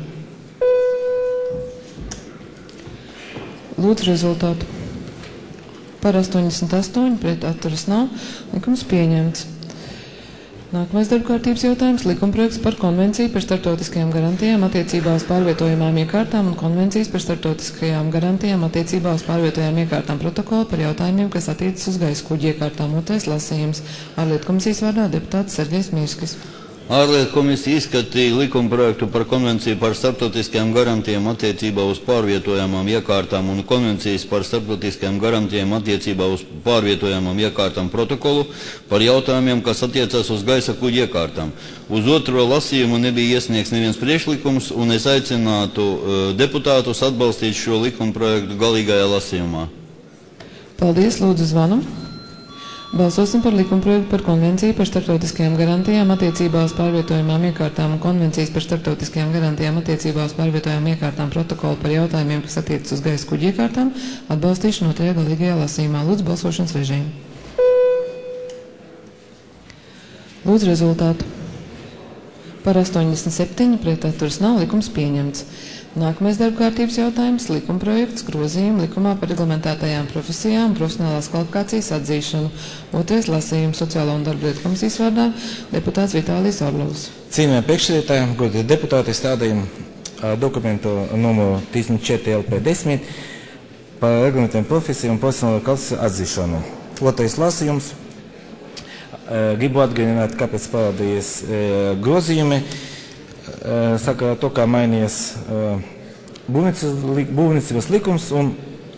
Lūdzu rezultātu. Par 88 pret atturas nav, likums pieņemts. Nākamais darbkārtības jautājums - likumprojekts par konvenciju par starptautiskajām garantijām attiecībā uz pārvietojamām iekārtām un konvencijas par starptautiskajām garantijām attiecībā uz pārvietojamām iekārtām protokolu par jautājumiem, kas attiecas uz gaisa kuģu iekārtām. Otrais lasījums. Ārlietu komisijas vārdā deputāts Sergejs Mirskis. Ārlietu komisija izskatīja likumprojektu par konvenciju par starptautiskajām garantijām attiecībā uz pārvietojamām iekārtām un konvencijas par starptautiskajām garantijām attiecībā uz pārvietojamām iekārtām protokolu par jautājumiem, kas attiecas uz gaisa kuģu iekārtām. Uz otro lasījumu nebija iesniegts neviens priekšlikums, un es aicinātu deputātus atbalstīt šo likumprojektu galīgajā lasījumā. Paldies, lūdzu zvanu. Balsosim par likumprojektu par konvenciju par starptautiskajām garantijām attiecībā uz pārvietojamām iekārtām un konvencijas par starptautiskajām garantijām attiecībā uz pārvietojamām iekārtām protokolu par jautājumiem, kas attiecas uz gaisa kuģu iekārtām, atbalstīšanu otrajā galīgajā lasījumā. Lūdzu balsošanas režīmu. Lūdzu rezultātu. Par 87 pret atturas nav, likums pieņemts. Nākamais darbkārtības jautājums - likumprojekts grozījuma likumā par reglamentētajām profesijām un profesionālās kvalifikācijas atzīšanu. Otrais lasījums Sociālo un darblietu komisijas vārdā deputāts Vitālijs Orlovs. Cienījamie priekšsēdētāji, godīgi deputāti, strādājam dokumentu numuru 34 LP10 par reglamentēm profesiju un profesionālo kvalifikāciju atzīšanu. Otrais lasījums. Gribu atgādināt, kāpēc parādījies grozījumi. Saka to, kā mainījies būvniecības likums un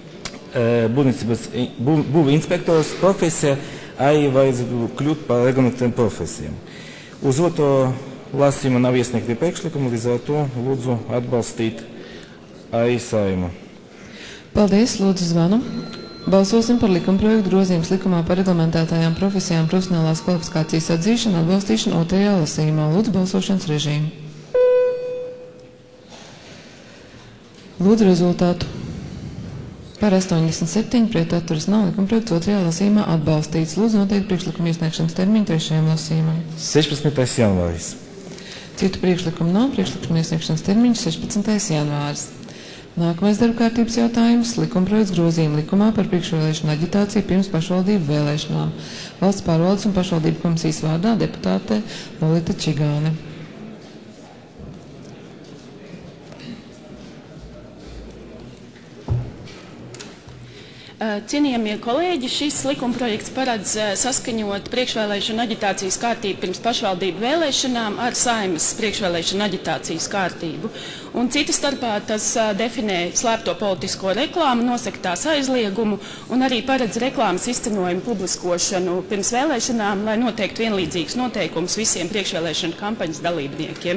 būvu inspektors profesija arī vajadzētu kļūt par reglamentēm profesijām. Uz otro lasījumu nav iesniegti priekšlikumi, līdz ar to lūdzu atbalstīt arī Saeimu. Paldies, lūdzu zvanu. Balsosim par likumprojektu grozījums likumā par reglamentētajām profesijām profesionālās kvalifikācijas atzīšanu atbalstīšanu otrajā lasījumā. Lūdzu balsošanas režīmu. Lūdzu rezultātu. Par 87 pret atturas nav, likumprojekts otrajā lasījumā atbalstīts. Lūdzu noteikt priekšlikumu iesniegšanas termiņu trešajam lasījumam. 16. janvāris. Citu priekšlikumu nav, priekšlikumu iesniegšanas termiņš 16. janvāris. Nākamais darbkārtības jautājums - likumprojekts grozījuma likumā par priekšvēlēšanu aģitāciju pirms pašvaldību vēlēšanām. Valsts pārvaldes un pašvaldību komisijas vārdā deputāte Lolita Čigāne. Cienījamie kolēģi, šis likumprojekts paredz saskaņot priekšvēlēšanu aģitācijas kārtību pirms pašvaldību vēlēšanām ar Saeimas priekšvēlēšanu aģitācijas kārtību. Un cita starpā tas definē slēpto politisko reklāmu, nosaka tās aizliegumu un arī paredz reklāmas izcenojumu publiskošanu pirms vēlēšanām, lai noteiktu vienlīdzīgus noteikumus visiem priekšvēlēšanu kampaņas dalībniekiem.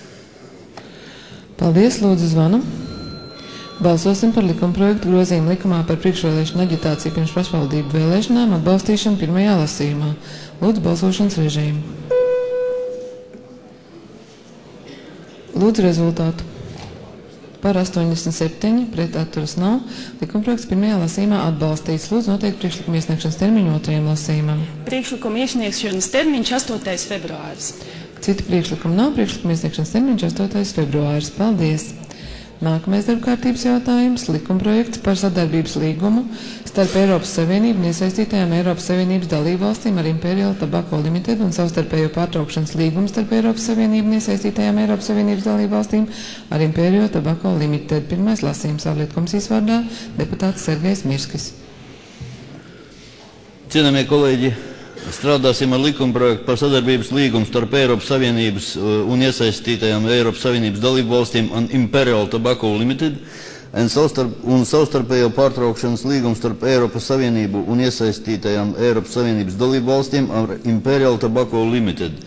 Paldies, lūdzu zvanu. Balsosim par likumprojektu grozījumu likumā par priekšvēlēšanu aģitāciju pirms pašvaldību vēlēšanām atbalstīšanu pirmajā lasījumā. Lūdzu balsošanas režīmu. Lūdzu rezultātu. Par 87, pret atturas nav. Likumprojekts pirmajā lasījumā atbalstīts. Lūdzu noteikt priekšlikuma iesniegšanas termiņu otrajam lasījumam. Priekšlikuma iesniegšanas termiņš 8. februāris. Citu priekšlikumu nav. Priekšlikuma iesniegšanas termiņš 8. februāris. Paldies! Nākamais darbkārtības jautājums – likumprojekts par sadarbības līgumu starp Eiropas Savienību un iesaistītajām Eiropas Savienības dalībvalstīm ar Imperial Tobacco Limited un savstarpējo pārtraukšanas līgumu starp Eiropas Savienību un iesaistītajām Eiropas Savienības dalībvalstīm ar Imperial Tobacco Limited. Pirmais lasījums ārlietu komisijas vārdā deputāts Sergejs Mirskis. Cienījamie kolēģi, strādāsim ar likumprojektu par sadarbības līgumu starp Eiropas Savienības un iesaistītajām Eiropas Savienības dalību valstīm un Imperial Tobacco Limited un savstarpējo pārtraukšanas līgumu starp Eiropas Savienību un iesaistītajām Eiropas Savienības dalību valstīm ar Imperial Tobacco Limited.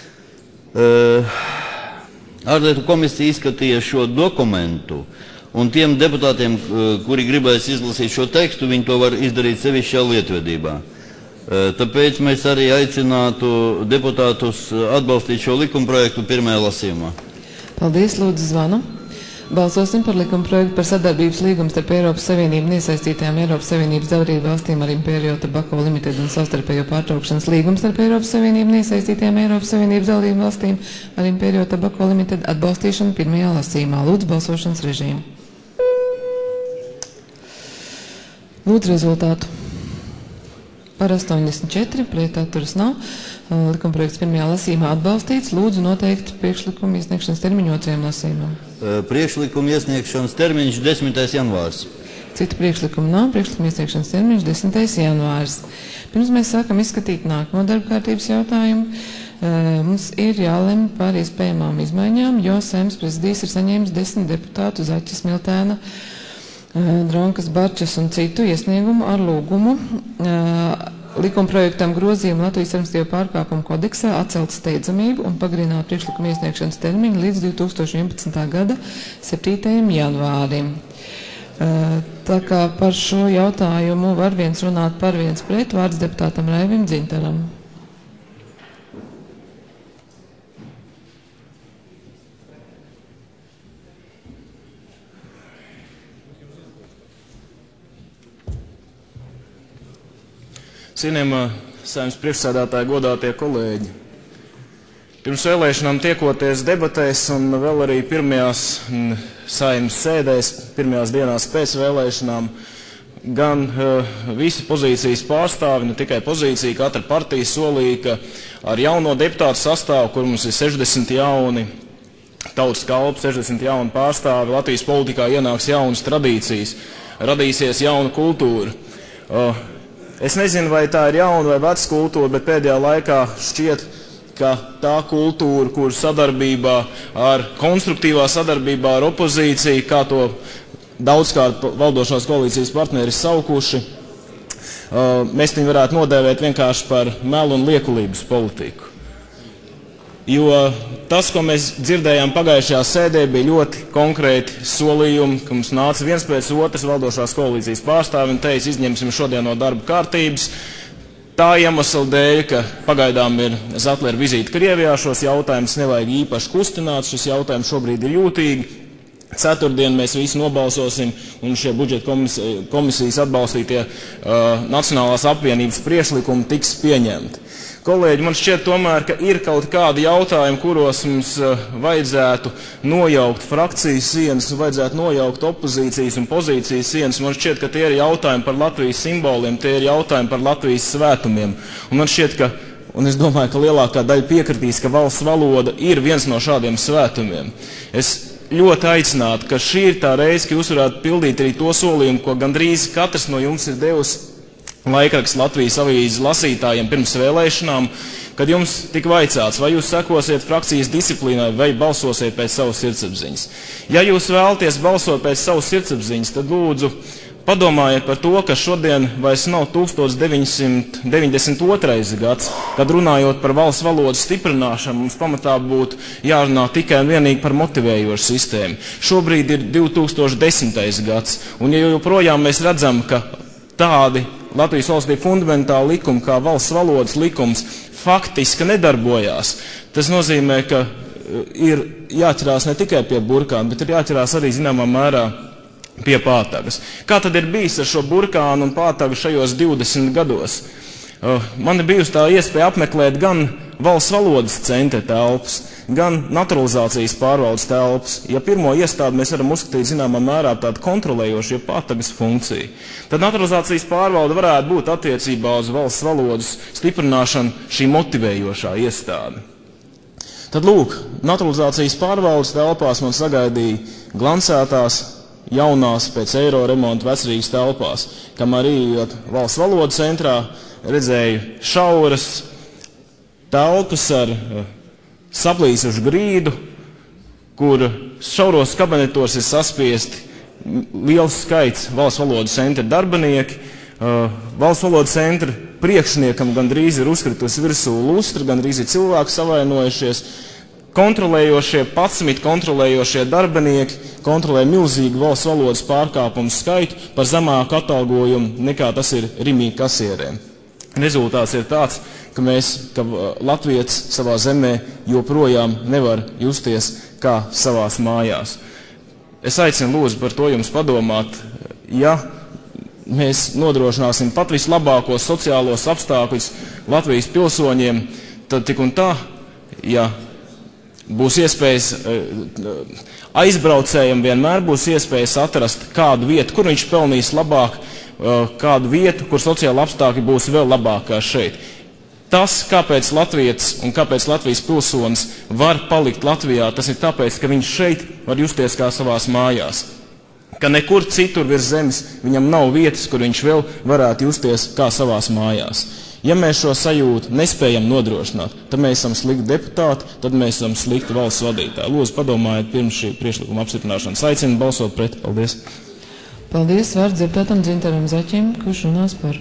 Ārlietu komisija izskatīja šo dokumentu, un tiem deputātiem, kuri gribēs izlasīt šo tekstu, viņi to var izdarīt sevišķā lietvedībā. Tāpēc mēs arī aicinātu deputātus atbalstīt šo likumprojektu pirmajā lasījumā. Paldies, lūdzu zvanu. Balsosim par likumprojektu par sadarbības līgumu starp Eiropas Savienību un iesaistītajām Eiropas Savienības dalību valstīm ar Imperial Tobacco Limited un savstarpējo pārtraukšanas līgumu starp Eiropas Savienību un iesaistītajām Eiropas Savienības dalību valstīm ar Imperial Tobacco Limited atbalstīšanu pirmajā lasījumā. Lūdzu balsošanas režīmu. Lūdzu rezultātu. Par 84, pret atturas nav. Likumprojekts pirmajā lasījumā atbalstīts. Lūdzu noteikt priekšlikumu iesniegšanas termiņu otrajam lasījumam. Priekšlikuma iesniegšanas termiņš 10. janvārs. Citu priekšlikumu nav. Priekšlikuma iesniegšanas termiņš 10. janvārs. Pirms mēs sākam izskatīt nākamo darba kārtības jautājumu, mums ir jālemj par iespējamām izmaiņām, jo Saeimas prezidijs ir saņēmis 10 deputātu Zaķes, Miltēna, Dronkas, Barčas un citu iesniegumu ar lūgumu likumprojektam grozījumu Latvijas administratīvo pārkāpumu kodeksā atcelt steidzamību un pagarināt priekšlikumu iesniegšanas termiņu līdz 2011. gada 7. janvārim. Tā kā par šo jautājumu var viens runāt par, viens pret, vārds deputātam Raivim Dzintaram. Cienījamā Saeimas priekšsēdētāja, godātie kolēģi. Pirms vēlēšanām tiekoties debatēs un vēl arī pirmajās Saeimas sēdēs, pirmajās dienās pēc vēlēšanām, gan visi pozīcijas pārstāvi, ne tikai pozīcija, katra partija solīja, ka ar jauno deputātu sastāvu, kur mums ir 60 jauni tautas kalpi, 60 jauni pārstāvi, Latvijas politikā ienāks jaunas tradīcijas, radīsies jauna kultūra. Es nezinu, vai tā ir jauna vai veca kultūra, bet pēdējā laikā šķiet, ka tā kultūra, kur sadarbībā konstruktīvā sadarbībā ar opozīciju, kā to daudzkārt valdošās koalīcijas partneri saukuši, mēs viņu varētu nodēvēt vienkārši par melu un liekulības politiku. Jo tas, ko mēs dzirdējām pagājušajā sēdē, bija ļoti konkrēti solījumi, ka mums nāca viens pēc otras valdošās koalīcijas pārstāvi un teica, izņemsim šodien no darba kārtības. Tā iemesla dēļ, ka pagaidām ir Zatlera vizīte Krievijā, šos jautājumus nevajag īpaši kustināt, šis jautājums šobrīd ir jūtīgi. Ceturtdien mēs visi nobalsosim un šie budžeta komisijas atbalstītie Nacionālās apvienības priekšlikumi tiks pieņemti. Kolēģi, man šķiet tomēr, ka ir kaut kādi jautājumi, kuros mums vajadzētu nojaukt frakcijas sienas, vajadzētu nojaukt opozīcijas un pozīcijas sienas. Man šķiet, ka tie ir jautājumi par Latvijas simboliem, tie ir jautājumi par Latvijas svētumiem. Un man šķiet, un es domāju, ka lielākā daļa piekritīs, ka valsts valoda ir viens no šādiem svētumiem. Es ļoti aicinātu, ka šī ir tā reize, ka jūs varētu pildīt arī to solījumu, ko gandrīz katrs no jums ir devusi laikraksts Latvijas avīzes lasītājiem pirms vēlēšanām, kad jums tika vaicāts, vai jūs sekosiet frakcijas disciplīnai vai balsosiet pēc savas sirdsapziņas. Ja jūs vēlaties balsot pēc savas sirdsapziņas, tad lūdzu padomājiet par to, ka šodien vairs nav 1992. gads, kad runājot par valsts valodas stiprināšanu, mums pamatā būtu jārunā tikai un vienīgi par motivējošu sistēmu. Šobrīd ir 2010. gads, un ja joprojām mēs redzam, ka tādi Latvijas valstī fundamentāli likumi, kā valsts valodas likums, faktiski nedarbojās. Tas nozīmē, ka ir jāķerās ne tikai pie burkāna, bet ir jāķerās arī zināmā mērā pie pātagas. Kā tad ir bijis ar šo burkānu un pātagu šajos 20 gados? Man ir bijusi tā iespēja apmeklēt gan valsts valodas centra telpas, gan naturalizācijas pārvaldes telpas. Ja pirmo iestādi mēs varam uzskatīt zināmā mērā tādu kontrolējošu, ja pātagas funkciju, tad naturalizācijas pārvalde varētu būt attiecībā uz valsts valodas stiprināšanu šī motivējošā iestāde. Tad lūk, naturalizācijas pārvaldes telpās man sagaidīja glancētās, jaunās pēc eiro remonta vecrīgas telpās, kam arī valsts valodas centrā redzēju šauras telpas ar saplīsušu grīdu, kur šauros kabinetos ir saspiesti liels skaits valsts valodas centra darbinieki. Valsts valodas centra priekšniekam gandrīz ir uzkritusi virsū lustra, gandrīz ir cilvēki savainojušies. Kontrolējošie, 11 kontrolējošie darbinieki kontrolē milzīgu valsts valodas pārkāpumu skaitu par zemāku atalgojumu nekā tas ir Rimī kasierēm. Rezultāts ir tāds, ka Latvijas savā zemē joprojām nevar justies kā savās mājās. Es aicinu lūdzu par to jums padomāt, ja mēs nodrošināsim pat vislabākos sociālos apstākļus Latvijas pilsoņiem, tad tik un tā, ja būs iespējas aizbraucējiem, vienmēr būs iespējas atrast kādu vietu, kur viņš pelnīs labāk, kādu vietu, kur sociāla apstākļi būs vēl labākā šeit. Tas, kāpēc Latvijas un kāpēc Latvijas pilsonis var palikt Latvijā, tas ir tāpēc, ka viņš šeit var justies kā savās mājās. Ka nekur citur virs zemes viņam nav vietas, kur viņš vēl varētu justies kā savās mājās. Ja mēs šo sajūtu nespējam nodrošināt, tad mēs esam slikti deputāti, tad mēs esam slikti valsts vadītāji. Lūdzu, padomājiet pirms šī priekšlikuma apstiprināšanas. Aicinu balsot pret. Paldies. Paldies. Vārds deputātam Dzintaram Zaķim, kurš runās par.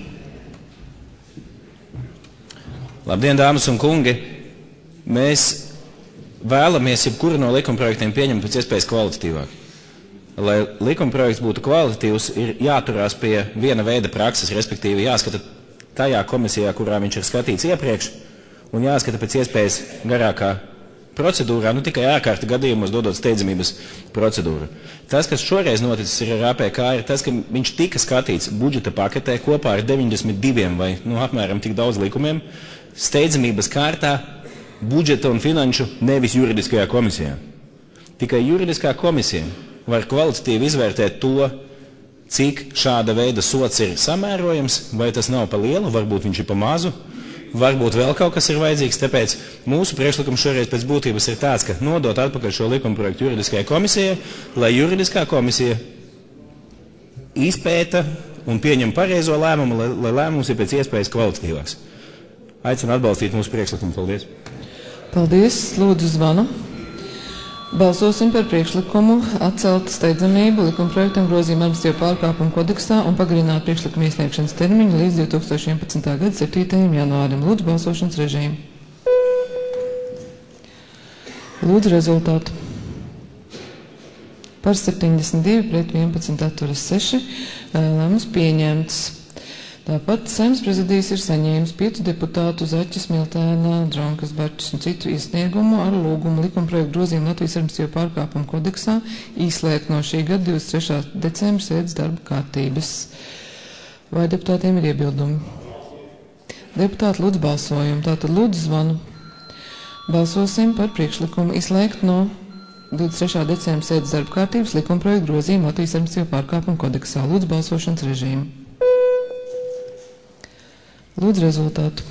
Labdien, dāmas un kungi! Mēs vēlamies jebkuru no likumprojektiem pieņemt pēc iespējas kvalitatīvāk. Lai likumprojekts būtu kvalitatīvs, ir jāturās pie viena veida prakses, respektīvi jāskata tajā komisijā, kurā viņš ir skatīts iepriekš, un jāskata pēc iespējas garākā procedūrā, tikai ārkārta gadījumos dodot steidzamības procedūru. Tas, kas šoreiz noticis ar APK, ir tas, ka viņš tika skatīts budžeta paketē kopā ar 92 vai apmēram tik daudz likumiem, steidzamības kārtā budžeta un finanšu, nevis juridiskajā komisijā. Tikai juridiskā komisija var kvalitatīvi izvērtēt to, cik šāda veida sots ir samērojams, vai tas nav pa lielu, varbūt viņš ir pa mazu, varbūt vēl kaut kas ir vajadzīgs, tāpēc mūsu priekšlikums šoreiz pēc būtības ir tāds, ka nodot atpakaļ šo likumprojektu juridiskajai komisijai, lai juridiskā komisija izpēta un pieņem pareizo lēmumu, lai lēmums ir pēc iespējas kvalitatīvāks. Aicinu atbalstīt mūsu priekšlikumu. Paldies. Paldies. Lūdzu zvanu. Balsosim par priekšlikumu atcelt steidzamību likumprojektam grozījumu administratīvo pārkāpumu kodeksā un pagarināt priekšlikumu iesniegšanas termiņu līdz 2011. gada 7. janvārim. Lūdzu balsošanas režīmu. Lūdzu rezultātu. Par 72 pret 11 atturas 6 lēmums pieņemts. Tāpat Saeimas prezidijs ir saņēmis 5 deputātu Zaķa, Smiltēna, Dronkas, Barčs un citu iesniegumu ar lūgumu likumprojektu grozījumu Latvijas administratīvo pārkāpumu kodeksā izslēgt no šī gada 23. decembra sēdes darba kārtības. Vai deputātiem ir iebildumi? Deputāti lūdzu balsojumu. Tātad lūdzu zvanu. Balsosim par priekšlikumu izslēgt no 23. decembra sēdes darba kārtības likumprojektu grozījumu Latvijas administratīvo pārkāpumu kodeksā. Lūdzu balsošanas režīmu. Lūdzu rezultātu.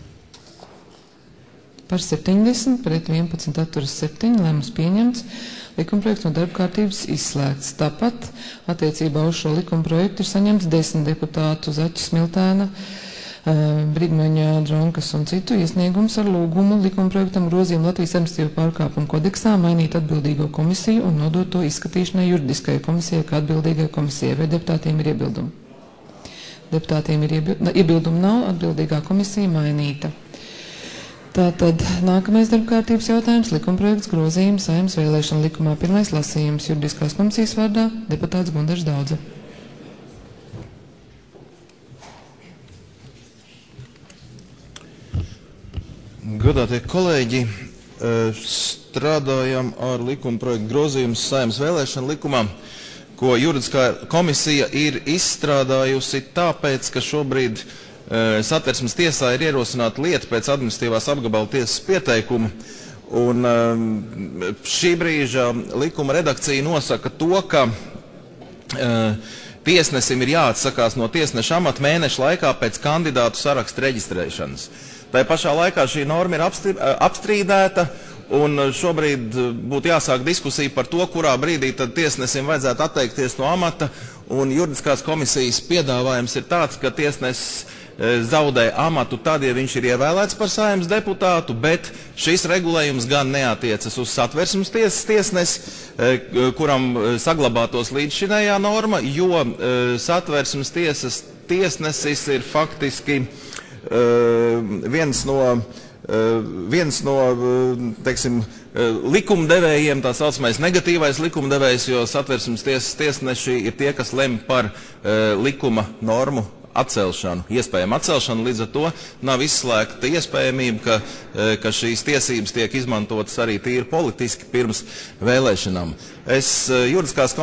Par 70 pret 11 atturas 7 lēmums pieņemts, likumprojekts no darba kārtības izslēgts. Tāpat attiecībā uz šo likumprojektu ir saņemts 10 deputātu Zaķa, Smiltēna, Brigmaņa, Dronkas un citu iesniegums ar lūgumu likumprojektam grozījumu Latvijas administratīvo pārkāpumu kodeksā mainīt atbildīgo komisiju un nodot to izskatīšanai juridiskajai komisijai kā atbildīgai komisijai. Vai deputātiem ir iebildumi? Deputātiem ir iebildumi nav, atbildīgā komisija mainīta. Tātad nākamais darbkārtības jautājums - likumprojekts grozījums Saeimas vēlēšana likumā. Pirmais lasījums juridiskās komisijas vārdā deputāts Gundars Daudze. Godātie kolēģi, strādājam ar likuma projektu grozījumu Saeimas vēlēšanu likumā, ko juridiskā komisija ir izstrādājusi tāpēc, ka šobrīd Satversmes tiesā ir ierosināta lieta pēc administratīvās apgabala tiesas pieteikuma. Un šī brīža likuma redakcija nosaka to, ka tiesnesim ir jāatsakās no tiesneša amata mēneša laikā pēc kandidātu sarakstu reģistrēšanas. Tā pašā laikā šī norma ir apstrīdēta, un šobrīd būtu jāsāk diskusija par to, kurā brīdī tad tiesnesim vajadzētu atteikties no amata, un juridiskās komisijas piedāvājums ir tāds, ka tiesnesis zaudē amatu tad, ja viņš ir ievēlēts par Saeimas deputātu, bet šis regulējums gan neatiecas uz Satversmes tiesas tiesnesi, kuram saglabātos līdzšinējā norma, jo Satversmes tiesas tiesnesis ir faktiski viens no teiksim, likumdevējiem, tā saucamais negatīvais likumdevējs, jo Satversmes tiesas tiesneši ir tie, kas lem par likuma normu atcelšanu, iespējamu atcelšanu, līdz ar to nav izslēgta iespējamība, ka šīs tiesības tiek izmantotas arī tīri politiski pirms vēlēšanām. Es juridiskās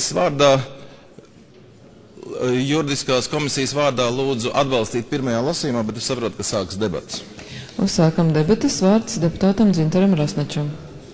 komisijas vārdā lūdzu atbalstīt pirmajā lasījumā, bet es saprotu, ka sākas debatas. Uzsākam debatas, vārds deputātam Dzintaram Rasnačam.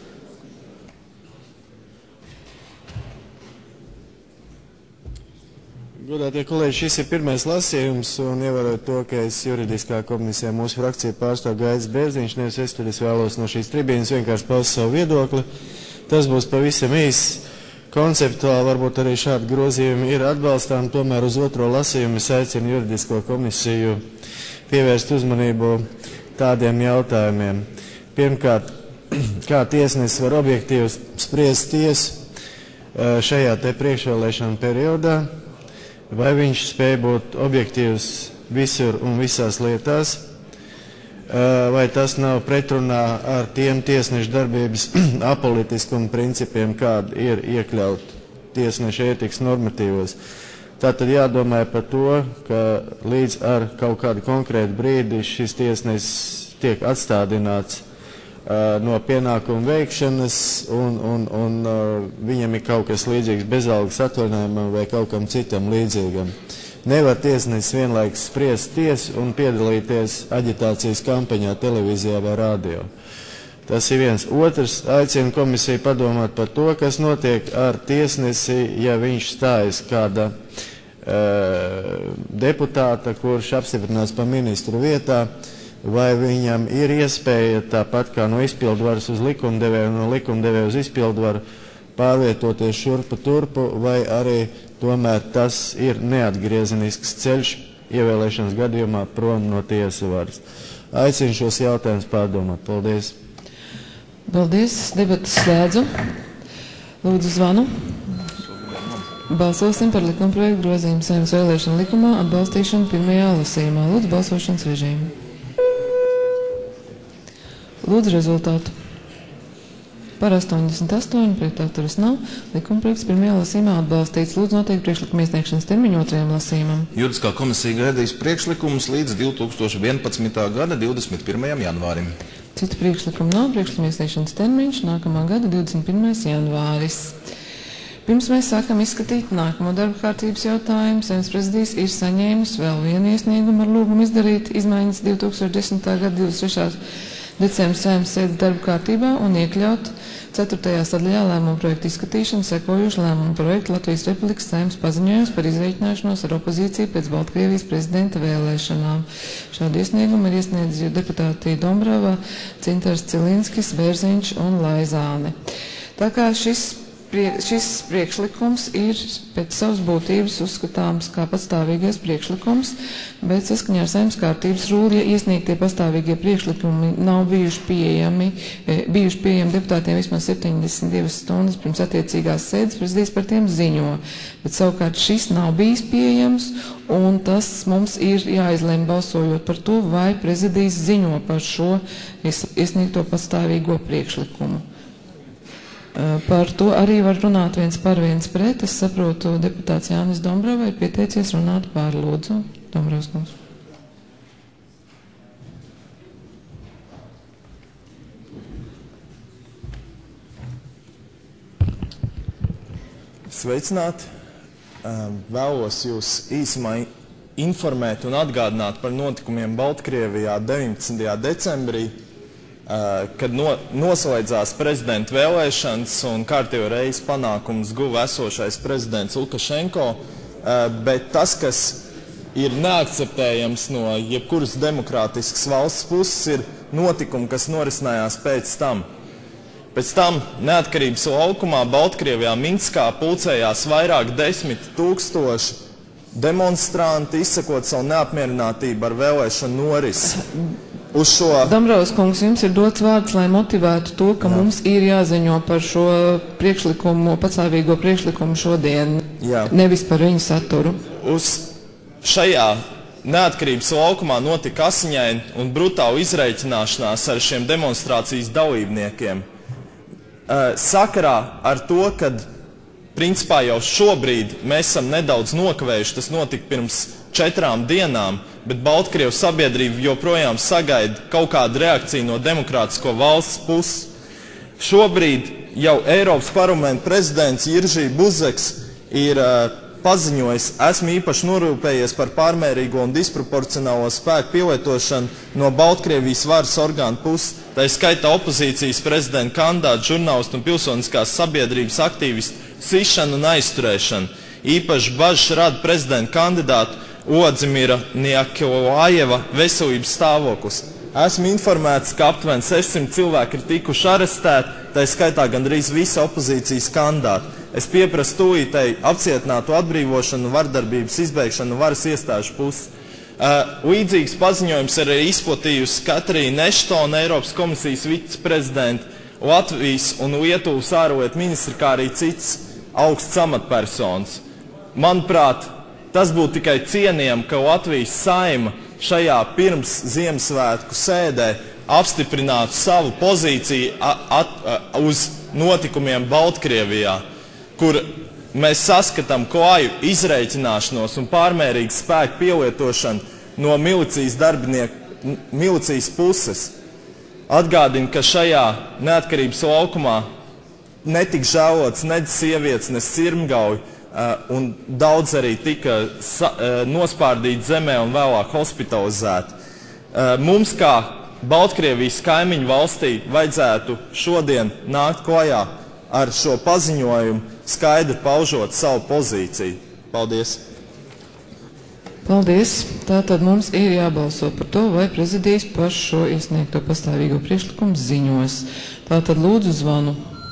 Godātie kolēģi, šis ir pirmais lasījums, un ievērot to, ka es juridiskā komisijā mūsu frakcija pārstāv Gaidis Bērziņš, nevis es, tad es vēlos no šīs tribīnas vienkārši paust savu viedokli. Tas būs pavisam īss, konceptuāli, varbūt arī šādi grozījumi ir atbalstām, tomēr uz otro lasījumu es aicinu juridisko komisiju pievērst uzmanību tādiem jautājumiem. Pirmkārt, kā tiesnesis var objektīvi spriest tiesu šajā te priekšvēlēšana periodā, vai viņš spēj būt objektīvs visur un visās lietās, vai tas nav pretrunā ar tiem tiesnešu darbības apolitiskuma principiem, kādi ir iekļaut tiesneša ētikas normatīvos. Tātad jādomā par to, ka līdz ar kaut kādu konkrētu brīdi šis tiesnesis tiek atstādināts no pienākumu veikšanas un viņam ir kaut kas līdzīgs bezalgas atvaļinājumam vai kaut kam citam līdzīgam. Nevar tiesnesis vienlaikus spriest tiesu un piedalīties aģitācijas kampaņā televīzijā vai radio. Tas ir viens. Otrs, aicina komisiju padomāt par to, kas notiek ar tiesnesi, ja viņš stājas kāda deputāta, kurš apstiprinās pa ministru vietā, vai viņam ir iespēja tāpat kā no izpildvaras uz likumdevēju un no likumdevēju uz izpildvaru pārvietoties šurpu turpu, vai arī tomēr tas ir neatgriezenisks ceļš ievēlēšanas gadījumā prom no tiesu varas. Aicinu šos jautājumus pārdomāt. Paldies. Paldies. Debatas slēdzu. Lūdzu zvanu. Balsosim par likumprojektu grozījumu Saeimas vēlēšanu likumā atbalstīšanu pirmajā lasījumā. Lūdzu balsošanas režīmu. Lūdzu rezultātu. Par 88, pret atturas nav. Likumprojekts pirmajā lasījumā atbalstīts. Lūdzu noteikt priekšlikuma iesniegšanas termiņu otrajam lasījumam. Juridiskā komisija gaidīs priekšlikumus līdz 2011. gada 21. janvārim. Citu priekšlikumu nav. Priekšlikuma iesniegšanas termiņš nākamā gada 21. janvāris. Pirms mēs sākam izskatīt nākamo darba kārtības jautājumu, Saeimas prezidijs ir saņēmis vēl vienu iesniegumu ar lūgumu izdarīt izmaiņas 2010. gada 23. decembra Saeimas sēdes darba kārtībā un iekļaut 4. sadaļā lēmumu projektu izskatīšanu sekojuši lēmumu projektu Latvijas Republikas Saeimas paziņojums par izreikināšanos ar opozīciju pēc Baltkrievijas prezidenta vēlēšanām. Šādu iesniegumu ir iesniedzis deputāti Dombrava, Cintars Cilinskis, Bērziņš un Laizāne. Tā kā šis priekšlikums ir pēc savas būtības uzskatāms kā pastāvīgais priekšlikums, bet saskaņā ar Saeimas kārtības rūli, ja iesniegtie pastāvīgie priekšlikumi nav bijuši pieejami deputātiem vismaz 72 stundas pirms attiecīgās sēdes, prezidijs par tiem ziņo. Bet savukārt šis nav bijis pieejams, un tas mums ir jāizlem balsojot par to, vai prezidijs ziņo par šo iesniegto pastāvīgo priekšlikumu. Par to arī var runāt viens par viens pret. Es saprotu, deputāts Jānis Dombrava ir pieteicies runāt par. Lūdzu, Dombravs kungs. Sveicināti! Vēlos jūs īsumā informēt un atgādināt par notikumiem Baltkrievijā 19. decembrī, kad noslēdzās prezidenta vēlēšanas un kārtējo reizi panākums guva esošais prezidents Lukašenko, bet tas, kas ir neakceptējams no jebkuras demokrātiskas valsts puses, ir notikumi, kas norisinājās pēc tam. Pēc tam Neatkarības laukumā Baltkrievijā Minskā pulcējās vairāk 10 000 demonstranti, izsakot savu neapmierinātību ar vēlēšanu norisi. Uz šo... Dambraus kungs, jums ir dots vārds, lai motivētu to, ka mums ir jāziņo par šo priekšlikumu, patstāvīgo priekšlikumu šodien, nevis par viņu saturu. Uz šajā Neatkarības laukumā notika asiņaina un brutāla izreikināšanās ar šiem demonstrācijas dalībniekiem. Sakarā ar to, kad principā jau šobrīd mēs esam nedaudz nokavējuši, tas notika pirms 4 dienām, bet Baltkrievu sabiedrība joprojām sagaida kaut kādu reakciju no demokrātisko valsts puses. Šobrīd jau Eiropas parlamenta prezidents Jiržī Buzeks ir paziņojis, esmu īpaši norūpējies par pārmērīgo un disproporcionālo spēku pielietošanu no Baltkrievijas varas orgānu puses, tā skaitā opozīcijas prezidenta kandidātu, žurnālistu un pilsoniskās sabiedrības aktīvistu sišanu un aizturēšanu. Īpaši bažas rada prezidenta kandidātu Vladimira Nikolājeva veselības stāvoklis. Esmu informēts, ka aptuveni 600 cilvēki ir tikuši arestēti, tā skaitā gandrīz visi opozīcijas kandidāti. Es pieprasu tūlītēji apcietināto atbrīvošanu un vardarbības izbeigšanu varas iestāžu puses. Līdzīgs paziņojums arī izplatījusi Katrīna Eštona, Eiropas komisijas viceprezidenta, Latvijas un Lietuvas ārlietu ministri, kā arī cits augsts amatpersonas. Manuprāt, tas būtu tikai cienījami, ka Latvijas Saeima šajā pirms Ziemassvētku sēdē apstiprinātu savu pozīciju uz notikumiem Baltkrievijā, kur mēs saskatām klaju izreikināšanos un pārmērīgu spēku pielietošanu no milicijas puses. Atgādinu, ka šajā Neatkarības laukumā netika žēlots ne sievietes, ne sirmgauji, un daudz arī tika nospārdīti zemē un vēlāk hospitalizēti. Mums, kā Baltkrievijas kaimiņu valstī, vajadzētu šodien nākt klajā ar šo paziņojumu, skaidri paužot savu pozīciju. Paldies! Paldies! Tātad mums ir jābalso par to, vai prezidijs par šo iesniegto pastāvīgo priekšlikumu ziņos. Tātad lūdzu zvanu.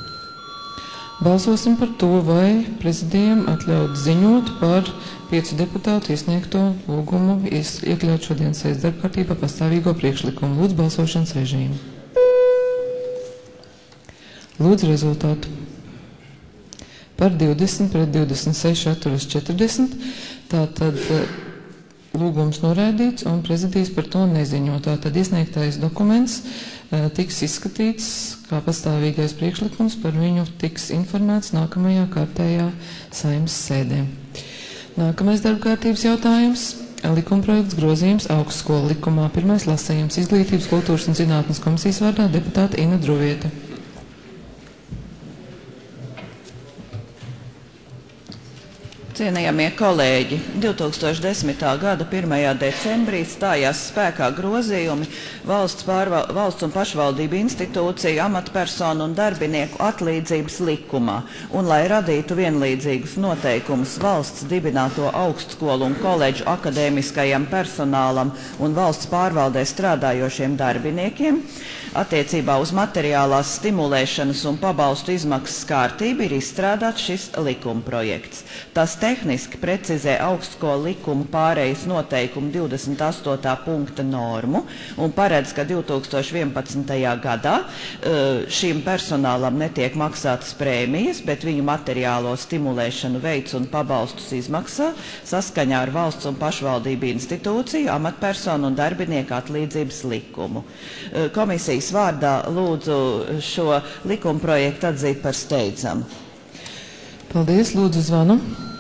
Balsosim par to, vai prezidijam atļaut ziņot par 5 deputātu iesniegto lūgumu iekļaut šodienas sēdes darbkārtībā pastāvīgo priekšlikumu. Lūdzu balsošanas režīmu. Lūdzu rezultātu. Par 20 pret 26 atturas 40. Tātad lūgums noraidīts un prezidijs par to neziņo. Tātad iesniegtais dokuments tiks izskatīts kā pastāvīgais priekšlikums, par viņu tiks informēts nākamajā kārtējā Saeimas sēdē. Nākamais darbkārtības jautājums. Likumprojekts grozījums augstskolu likumā. Pirmais lasījums. Izglītības, kultūras un zinātnes komisijas vārdā deputāte Ina Druviete. Cienījamie kolēģi, 2010. gada 1. decembrī stājās spēkā grozījumi valsts un pašvaldību institūciju, amatpersonu un darbinieku atlīdzības likumā, un lai radītu vienlīdzīgus noteikumus valsts dibināto augstskolu un koledžu akadēmiskajam personālam un valsts pārvaldē strādājošiem darbiniekiem, attiecībā uz materiālās stimulēšanas un pabalstu izmaksas kārtību ir izstrādāts šis likumprojekts. Tas tehniski precizē augstskolu likumu pārejas noteikumu 28. punkta normu un paredz, ka 2011. gadā šīm personālam netiek maksātas prēmijas, bet viņu materiālo stimulēšanu veids un pabalstus izmaksā saskaņā ar valsts un pašvaldību institūciju, amatpersonu un darbinieku atlīdzības likumu. Komisijas vārdā lūdzu šo likumprojektu atzīt par steidzamu. Paldies, lūdzu zvanu.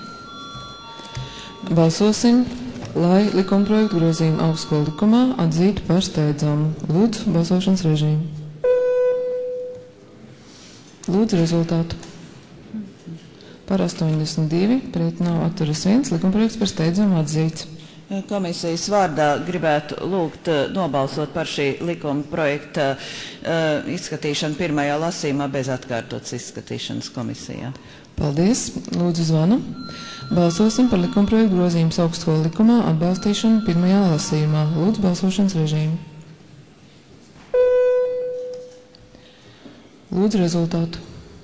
Balsosim, lai likumprojektu grozījumu augstskolu likumā atzītu par steidzamu. Lūdzu, balsošanas režīmu. Lūdzu rezultātu. Par 82, pret nav atturas 1. Likumprojekts par steidzamu atzīts. Komisijas vārdā gribētu lūgt nobalsot par šī likuma projekta izskatīšanu pirmajā lasījumā bez atkārtotas izskatīšanas komisijā. Paldies. Lūdzu zvanu. Balsosim par likumprojektu grozījumus augstskolu likumā atbalstīšanu pirmajā lasījumā. Lūdzu balsošanas režīmu. Lūdzu rezultātu.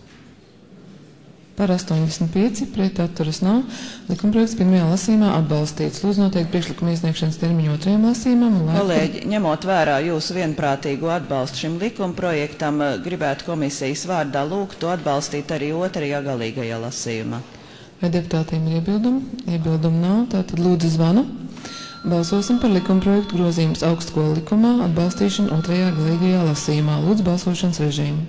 Par 85, pret atturas nav. Likumprojekts pirmajā lasījumā atbalstīts. Lūdzu noteikti priekšlikuma iesniegšanas termiņu otrajam lasījumam. Kolēģi, ņemot vērā jūsu vienprātīgu atbalstu šim likumprojektam, gribētu komisijas vārdā lūgt to atbalstīt arī otrajā galīgajā lasījumā. Vai deputātiem ir iebildumi? Iebildumu nav, tātad lūdzu zvanu. Balsosim par likumprojektu grozījumus augstskolu likumā atbalstīšanu otrajā galīgajā lasījumā. Lūdzu balsošanas režīmu.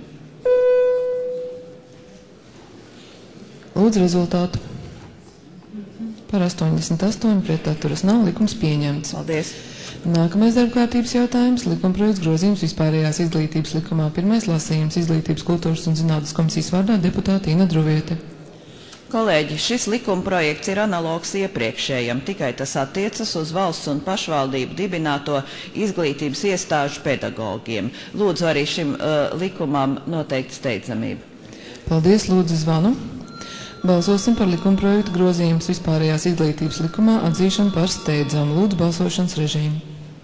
Lūdzu rezultātu. Par 88, pret atturas nav. Likums pieņemts. Paldies. Nākamais darbkārtības jautājums. Likumprojekts grozījums vispārējās izglītības likumā. Pirmais lasījums Izglītības, kultūras un zinātnes komisijas vārdā deputāte Ina Druviete. Kolēģi, šis likumprojekts ir analogs iepriekšējam, tikai tas attiecas uz valsts un pašvaldību dibināto izglītības iestāžu pedagogiem. Lūdzu arī šim likumam noteikti steidzamību. Paldies, lūdzu zvanu. Balsosim par likumprojektu grozījumus vispārējās izglītības likumā atzīšanu par steidzamu. Lūdzu balsošanas režīmu.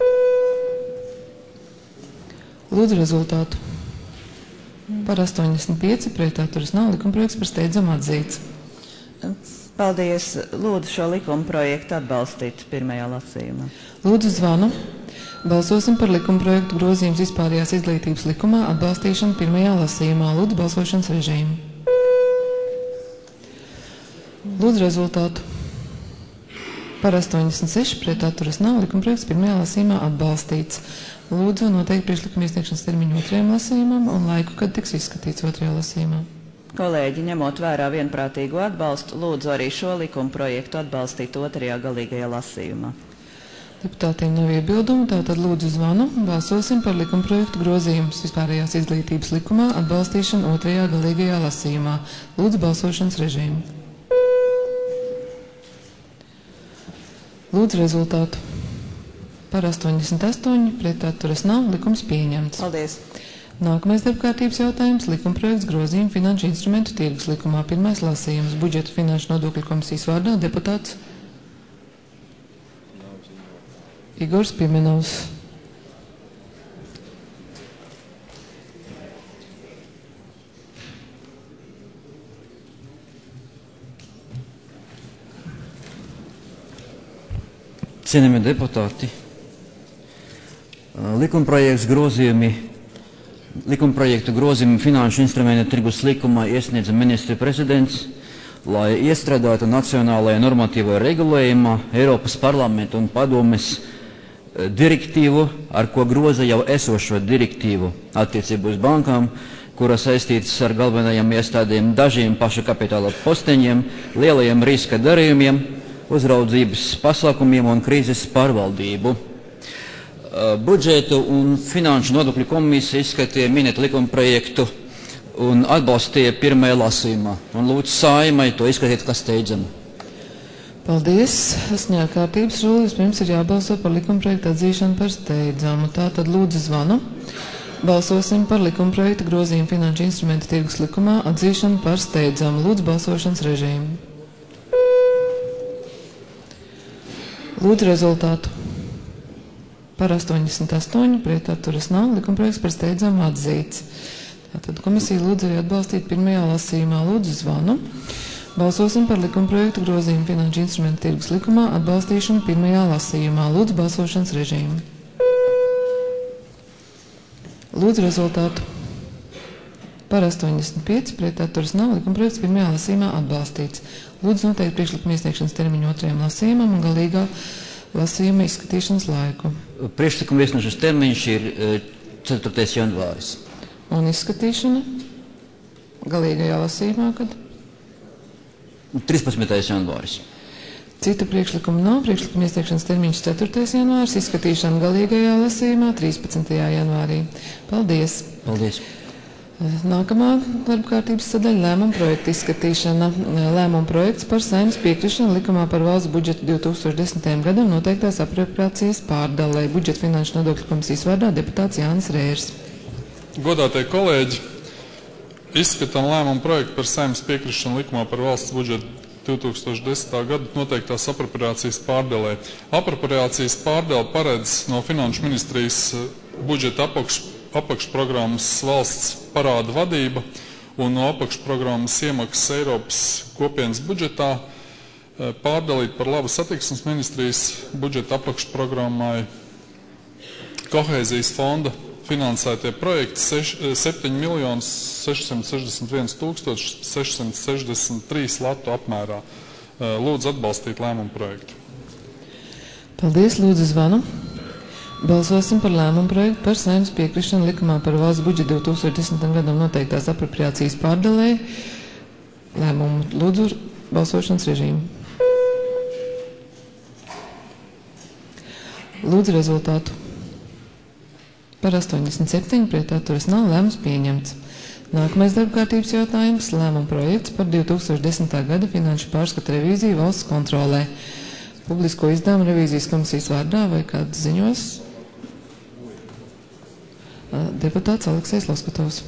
Lūdzu rezultātu. Par 85, pret atturas nav. Likumprojekts par steidzamu atzīts. Paldies. Lūdzu šo likumprojektu atbalstīt pirmajā lasījumā. Lūdzu zvanu. Balsosim par likumprojektu grozījumus vispārējās izglītības likumā atbalstīšanu pirmajā lasījumā. Lūdzu balsošanas režīmu. Lūdzu rezultātu. Par 86, pret atturas nav. Likumprojekts pirmajā lasījumā atbalstīts. Lūdzu noteikti priekšlikuma iesniegšanas termiņu otrajam lasījumam un laiku, kad tiks izskatīts otrajā lasījumā. Kolēģi, ņemot vērā vienprātīgu atbalstu, lūdzu arī šo likumprojektu atbalstīt otrajā galīgajā lasījumā. Deputātiem nav iebildumu, tātad lūdzu zvanu. Balsosim par likumprojektu grozījumus vispārējās izglītības likumā atbalstīšanu otrajā galīgajā lasījumā. Lūdzu balsošanas režīmu. Lūdzu rezultātu. Par 88, pret atturas nav. Likums pieņemts. Paldies. Nākamais darbkārtības jautājums. Likumprojekts grozījumu finanšu instrumentu tirgus likumā. Pirmais lasījums budžeta finanšu nodokļu komisijas vārdā deputāts Igors Pimenovs. Cienījamie deputāti, likumprojektu grozījumi finanšu instrumentu tirgus likumā iesniedza ministra prezidents, lai iestrādātu nacionālajā normatīvajā regulējumā Eiropas parlamenta un padomes direktīvu, ar ko groza jau esošo direktīvu attiecību uz bankām, kuras saistītas ar galvenajiem iestādēm dažiem paša kapitāla posteņiem, lielajiem riska darījumiem, uzraudzības pasākumiem un krīzes pārvaldību. Budžetu un finanšu nodokļu komisija izskatīja minētu likumprojektu un atbalstīja pirmajā lasījumā. Un lūdzu Saeimai to izskatīt kā steidzamu. Paldies. Saskaņā ar kārtības rulli vispirms ir jābalso par likumprojektu atzīšanu par steidzamu. Tātad lūdzu zvanu. Balsosim par likumprojektu grozījumu finanšu instrumentu tirgus likumā atzīšanu par steidzamu. Lūdzu balsošanas režīmu. Lūdzu rezultātu. Par 88, pret atturas nav. Likumprojekts par steidzamu atzīts. Tātad komisija lūdzu arī atbalstīt pirmajā lasījumā. Lūdzu zvanu. Balsosim par likumprojektu grozījumu finanšu instrumentu tirgus likumā atbalstīšanu pirmajā lasījumā. Lūdzu balsošanas režīmu. Lūdzu rezultātu. Par 85, pret atturas nav. Likumprojekts pirmajā lasījumā atbalstīts. Lūdzu noteikti priekšlikuma iesniegšanas termiņu otrajam lasījumam un galīgā lasījuma izskatīšanas laiku. Priekšlikuma iesniegšanas termiņš ir 4. janvāris. Un izskatīšana galīgajā lasījumā kad? 13. janvāris. Citu priekšlikumu nav. Priekšlikuma iesniegšanas termiņš 4. janvāris, izskatīšana galīgajā lasījumā 13. janvārī. Paldies! Paldies! Nākamā darba kārtības sadaļa - lēmuma projekta izskatīšana. Lēmuma projekts par Saeimas piekrišanu likumā par valsts budžetu 2010. gadam noteiktās apropriācijas pārdalē. Budžeta finanšu nodokļu komisijas vārdā deputāts Jānis Rērs. Godātie kolēģi, izskatām lēmumu projektu par Saeimas piekrišanu likumā par valsts budžetu 2010. gada noteiktās apropriācijas pārdalē. Apropriācijas pārdala paredz no Finanšu ministrijas budžeta apakšprogrammas valsts parāda vadība un no apakšprogrammas iemaksas Eiropas kopienas budžetā pārdalīt par labu satiksmes ministrijas budžeta apakšprogrammai kohēzijas fonda finansētie projekti 7 661 663 latu apmērā. Lūdzu atbalstīt lēmumu projektu. Paldies, lūdzu zvanu. Balsosim par lēmumu projektu par Saeimas piekrišanu likumā par valsts budžetu 2010. gadam noteiktās apropriācijas pārdalē. Lēmumu lūdzu balsošanas režīmu. Lūdzu rezultātu. Par 87 pret atturas nav, lēmums pieņemts. Nākamais darbkārtības jautājums - lēmuma projekts par 2010. gada finanšu pārskatu revīziju valsts kontrolē. Publisko izdevumu revīzijas komisijas vārdā vai kāds ziņos? Deputāts Aleksejs Loskatovs.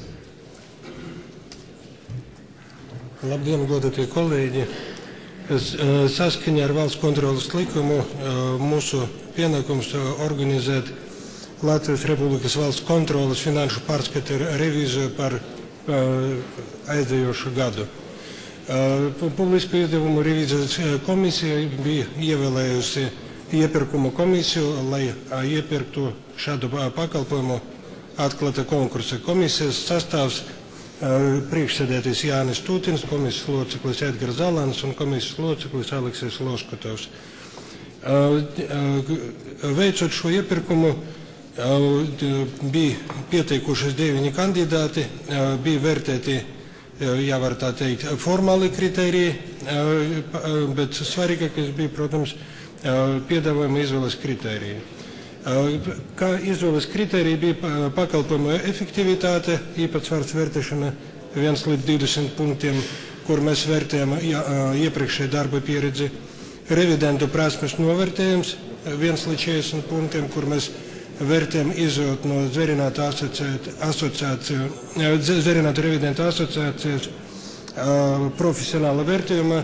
Labdien, godātie kolēģi! Saskaņā ar valsts kontrolas likumu mūsu pienākums organizēt Latvijas Republikas valsts kontrolas finanšu pārskatu revīziju par aizdējošu gadu. Publisko izdevumu revīzijas komisija bija ievēlējusi iepirkumu komisiju, lai iepirktu šādu pakalpojumu atklāta konkursa. Komisijas sastāvs priekšsēdētājs Jānis Tūtins, komisijas loceklis Edgars Zalans un komisijas loceklis Aleksejs Loskatovs. Veicot šo iepirkumu, bija pieteikušies 9 kandidāti, bija vērtēti, ja var tā teikt, formāli kriteriji, bet svarīgākais bija, protams, piedāvājuma izvēles kriteriji. Kā izvēles kriterija bija pakalpojuma efektivitāte, īpatsvars vērtēšana 1 līdz 20 punktiem, kur mēs vērtējam iepriekšēju darba pieredzi, revidentu prasmes novērtējums 1 līdz 40 punktiem, kur mēs vērtējam izjūt no Zvērinātu revidentu asociācijas profesionāla vērtējuma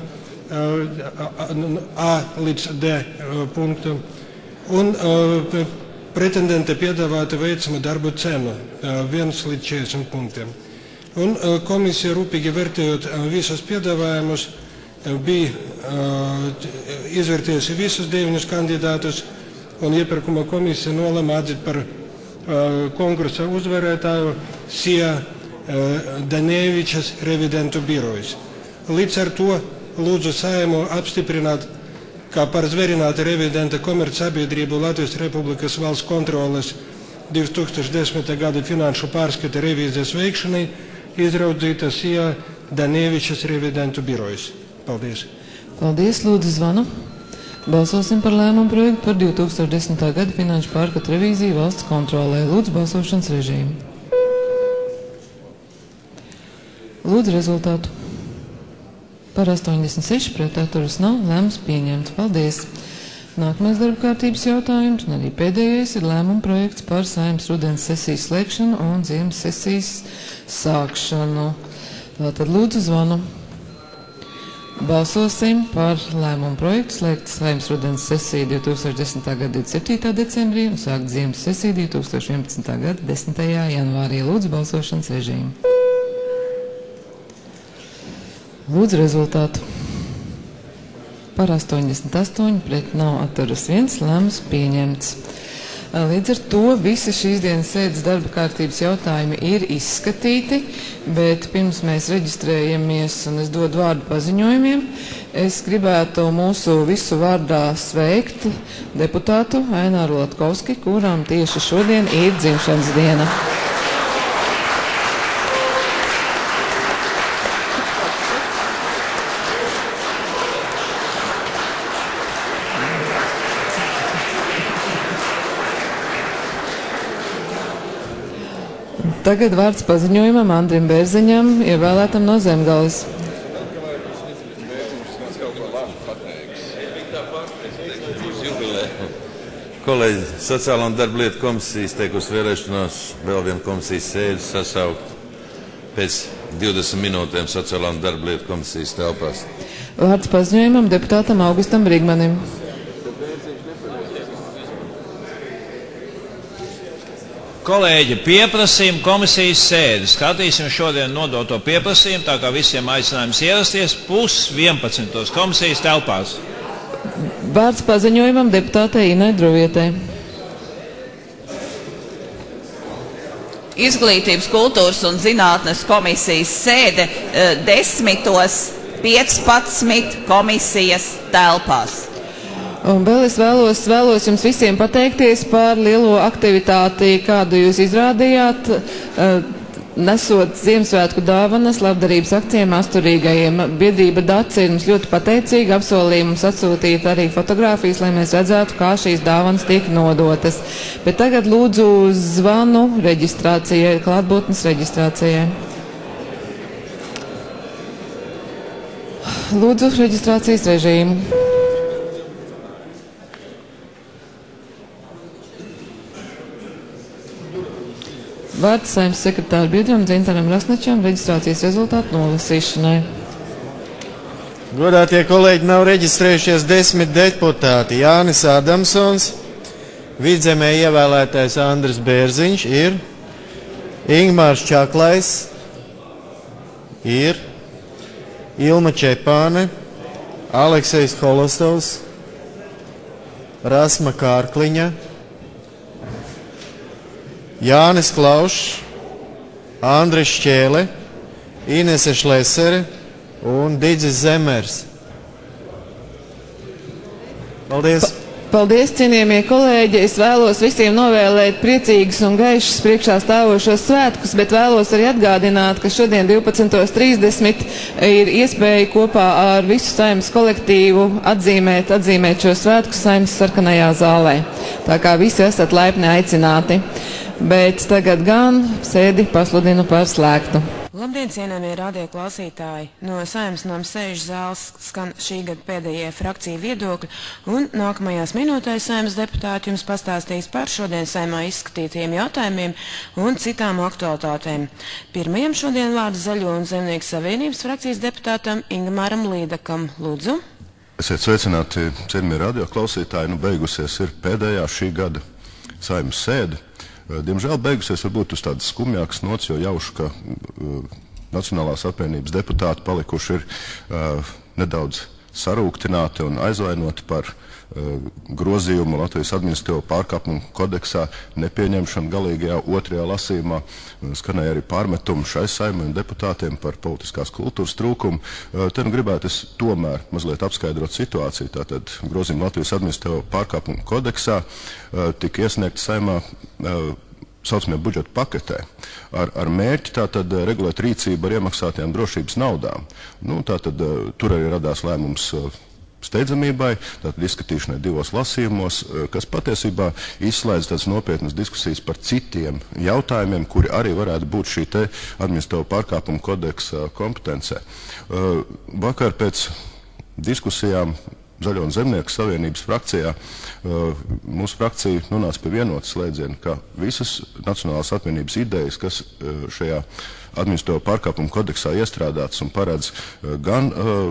A līdz D punktu. Un pretendente piedāvāta veicama darba cenu 1 līdz 40 punktiem. Un komisija rūpīgi vērtējot visus piedāvājumus, bija izvērtējusi visus 9 kandidātus, un iepirkuma komisija nolēma atzīt par konkursa uzvarētāju Sija Danievičas revidentu birojas. Līdz ar to lūdzu Saeimu apstiprināt, kā par Zvērināta revidenta komercsabiedrību Latvijas Republikas valsts kontroles 2010. gada finanšu pārskata revīzijas veikšanai izraudzīta Sija Danievičas revidentu birojas. Paldies. Paldies, lūdzu zvanu. Balsosim par lēmumu projektu par 2010. gada finanšu pārskatu revīziju valsts kontrolē. Lūdzu balsošanas režīmu. Lūdzu rezultātu. Par 86 pret atturas nav, lēmums pieņemts. Paldies. Nākamais darba kārtības jautājums, un arī pēdējais, ir lēmuma projekts par Saeimas rudens sesijas slēgšanu un ziemas sesijas sākšanu. Tātad lūdzu zvanu. Balsosim par lēmumu projektu slēgt Saeimas rudens sesiju 2010. gada 27. decembrī un sākt ziemas sesiju 2011. gada 10. janvārī. Lūdzu balsošanas režīmu. Lūdzu rezultātu. Par 88 pret nav atturas 1, lēmums pieņemts. Līdz ar to visi šīs dienas sēdes darba kārtības jautājumi ir izskatīti, bet pirms mēs reģistrējamies un es dodu vārdu paziņojumiem, es gribētu mūsu visu vārdā sveikt deputātu Aināru Latkovski, kurām tieši šodien ir dzimšanas diena. Tagad vārds paziņojumam Andrim Bērziņam, ievēlētam no Zemgales. Kolēģi, Sociālā un darba lietu komisijas teikusi vēlēšanās vēl vienu komisijas sēdi sasaukt pēc 20 minūtēm Sociālā un darba lietu komisijas telpās. Vārds paziņojumam deputātam Augustam Brīgmanim. Kolēģi, pieprasījumu komisijas sēdi. Skatīsim šodien nodoto pieprasījumu, tā kā visiem aicinājums ierasties 10:11 komisijas telpās. Vārds paziņojumam deputātei Inai Druvietei. Izglītības, kultūras un zinātnes komisijas sēde 10:15 komisijas telpās. Un vēl es vēlos jums visiem pateikties par lielo aktivitāti, kādu jūs izrādījāt, nesot Ziemassvētku dāvanas labdarības akcijiem asturīgajiem. Biedrība Dace ir mums ļoti pateicīga, apsolīja mums atsūtīt arī fotogrāfijas, lai mēs redzētu, kā šīs dāvanas tiek nodotas. Bet tagad lūdzu zvanu reģistrācijai, klātbūtnes reģistrācijai. Lūdzu reģistrācijas režīmu. Vārds Saeimas sekretāra biedram Dzintaram Rasnačam reģistrācijas rezultātu nolasīšanai. Godātie kolēģi, nav reģistrējušies 10 deputāti. Jānis Adamsons, Vidzemē ievēlētais Andris Bērziņš ir, Ingmārs Čaklais ir, Ilma Čepāne, Aleksejs Holostovs, Rasma Kārkliņa, Jānis Klaušs, Andris Šķēle, Inese Šlesere un Didzis Zemers. Paldies! Paldies, cienījamie kolēģi! Es vēlos visiem novēlēt priecīgus un gaišus priekšā stāvošos svētkus, bet vēlos arī atgādināt, ka šodien 12:30 ir iespēja kopā ar visu Saeimas kolektīvu atzīmēt šo svētkus Saeimas sarkanajā zālē. Tā kā visi esat laipni aicināti. Bet tagad gan sēdi pasludinu par slēgtu. Labdien, cienējamie radio klausītāji! No Saeimas nama sēžu zāles skan šī gada pēdējie frakciju viedokļi, un nākamajās minūtēs Saeimas deputāti jums pastāstīs par šodien Saeimā izskatītajiem jautājumiem un citām aktualitātēm. Pirmajam šodien vārds Zaļo un Zemnieku savienības frakcijas deputātam Ingmāram Līdakam. Lūdzu! Esiet sveicināti, cienījamie radio klausītāji. Beigusies ir pēdējā šī gada Saeimas sēde. Diemžēl beigusies varbūt uz tādas skumjākas nots, jo jaušu, ka Nacionālās apvienības deputāti palikuši ir nedaudz sarūktināti un aizvainoti par grozījumu Latvijas administratīvo pārkāpumu kodeksā nepieņemšanu galīgajā otrajā lasījumā. Skanēja arī pārmetumi šai Saeimai un deputātiem par politiskās kultūras trūkumu. Te nu gribētu es tomēr mazliet apskaidrot situāciju. Tātad grozījumi Latvijas administratīvo pārkāpumu kodeksā tika iesniegti Saeimā saucamajā budžeta paketē ar mērķi tātad regulēt rīcību ar iemaksātajām drošības naudām. Tātad tur arī radās lēmums steidzamībai, tātad izskatīšanai 2 lasījumos, kas patiesībā izslēdz tādas nopietnas diskusijas par citiem jautājumiem, kuri arī varētu būt šī te administratīvo pārkāpumu kodeksa kompetencē. Vakar pēc diskusijām Zaļo un Zemnieku savienības frakcijā mūsu frakcija nonāca pie vienotas slēdziena, ka visas Nacionālās apvienības idejas, kas šajā administratīvo pārkāpumu kodeksā iestrādātas un paredz gan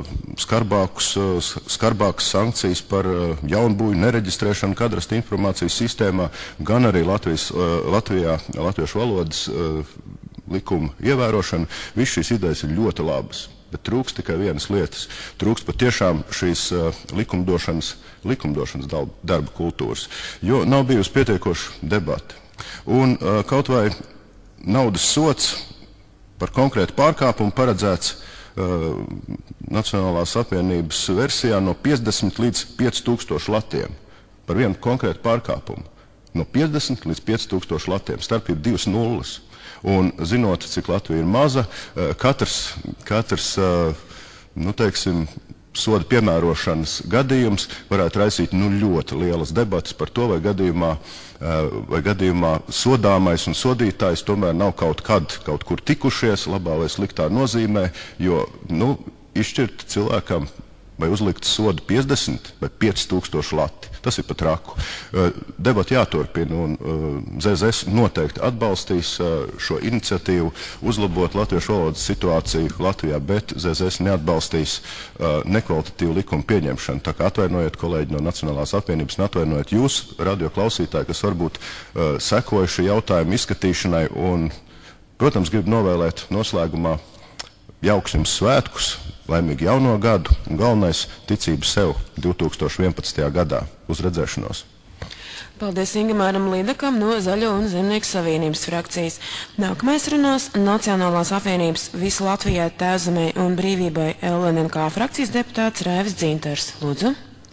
skarbākas sankcijas par jaunbūju nereģistrēšanu kadrasta informācijas sistēmā, gan arī latviešu valodas likuma ievērošanu, visas šīs idejas ir ļoti labas. Bet trūks tikai vienas lietas. Trūks patiešām šīs likumdošanas darba kultūras, jo nav bijusi pietiekoša debata. Un kaut vai naudas sots par konkrētu pārkāpumu paredzēts Nacionālās apvienības versijā no 50 līdz 5000 latiem par vienu konkrētu pārkāpumu. No 50 līdz 5000 latiem, starpība 2 nulles. Un zinot, cik Latvija ir maza, katrs soda piemērošanas gadījums varētu raisīt ļoti lielas debatas par to, vai gadījumā sodāmais un sodītājs tomēr nav kaut kur tikušies, labā vai sliktā nozīmē, jo izšķirt cilvēkam vai uzlikt sodu 50 vai 5000 lati. Tas ir pat raku. Debati jāturpina, un ZZS noteikti atbalstīs šo iniciatīvu uzlabot latviešu valodas situāciju Latvijā, bet ZZS neatbalstīs nekvalitatīvu likumu pieņemšanu. Tā kā atvainojiet kolēģi no Nacionālās apvienības un atvainojiet jūs, radio klausītāji, kas varbūt sekoja šī jautājuma izskatīšanai, un, protams, gribu novēlēt noslēgumā jauks jums svētkus, laimīgu jauno gadu un galvenais ticību sev 2011. gadā. Uz redzēšanos! Paldies Ingemāram Līdakam no Zaļo un Zemnieku savienības frakcijas. Nākamais runās Nacionālās apvienības Visu Latvijai, Tēvzemei un brīvībai LNNK frakcijas deputāts Raivis Dzintars. Lūdzu!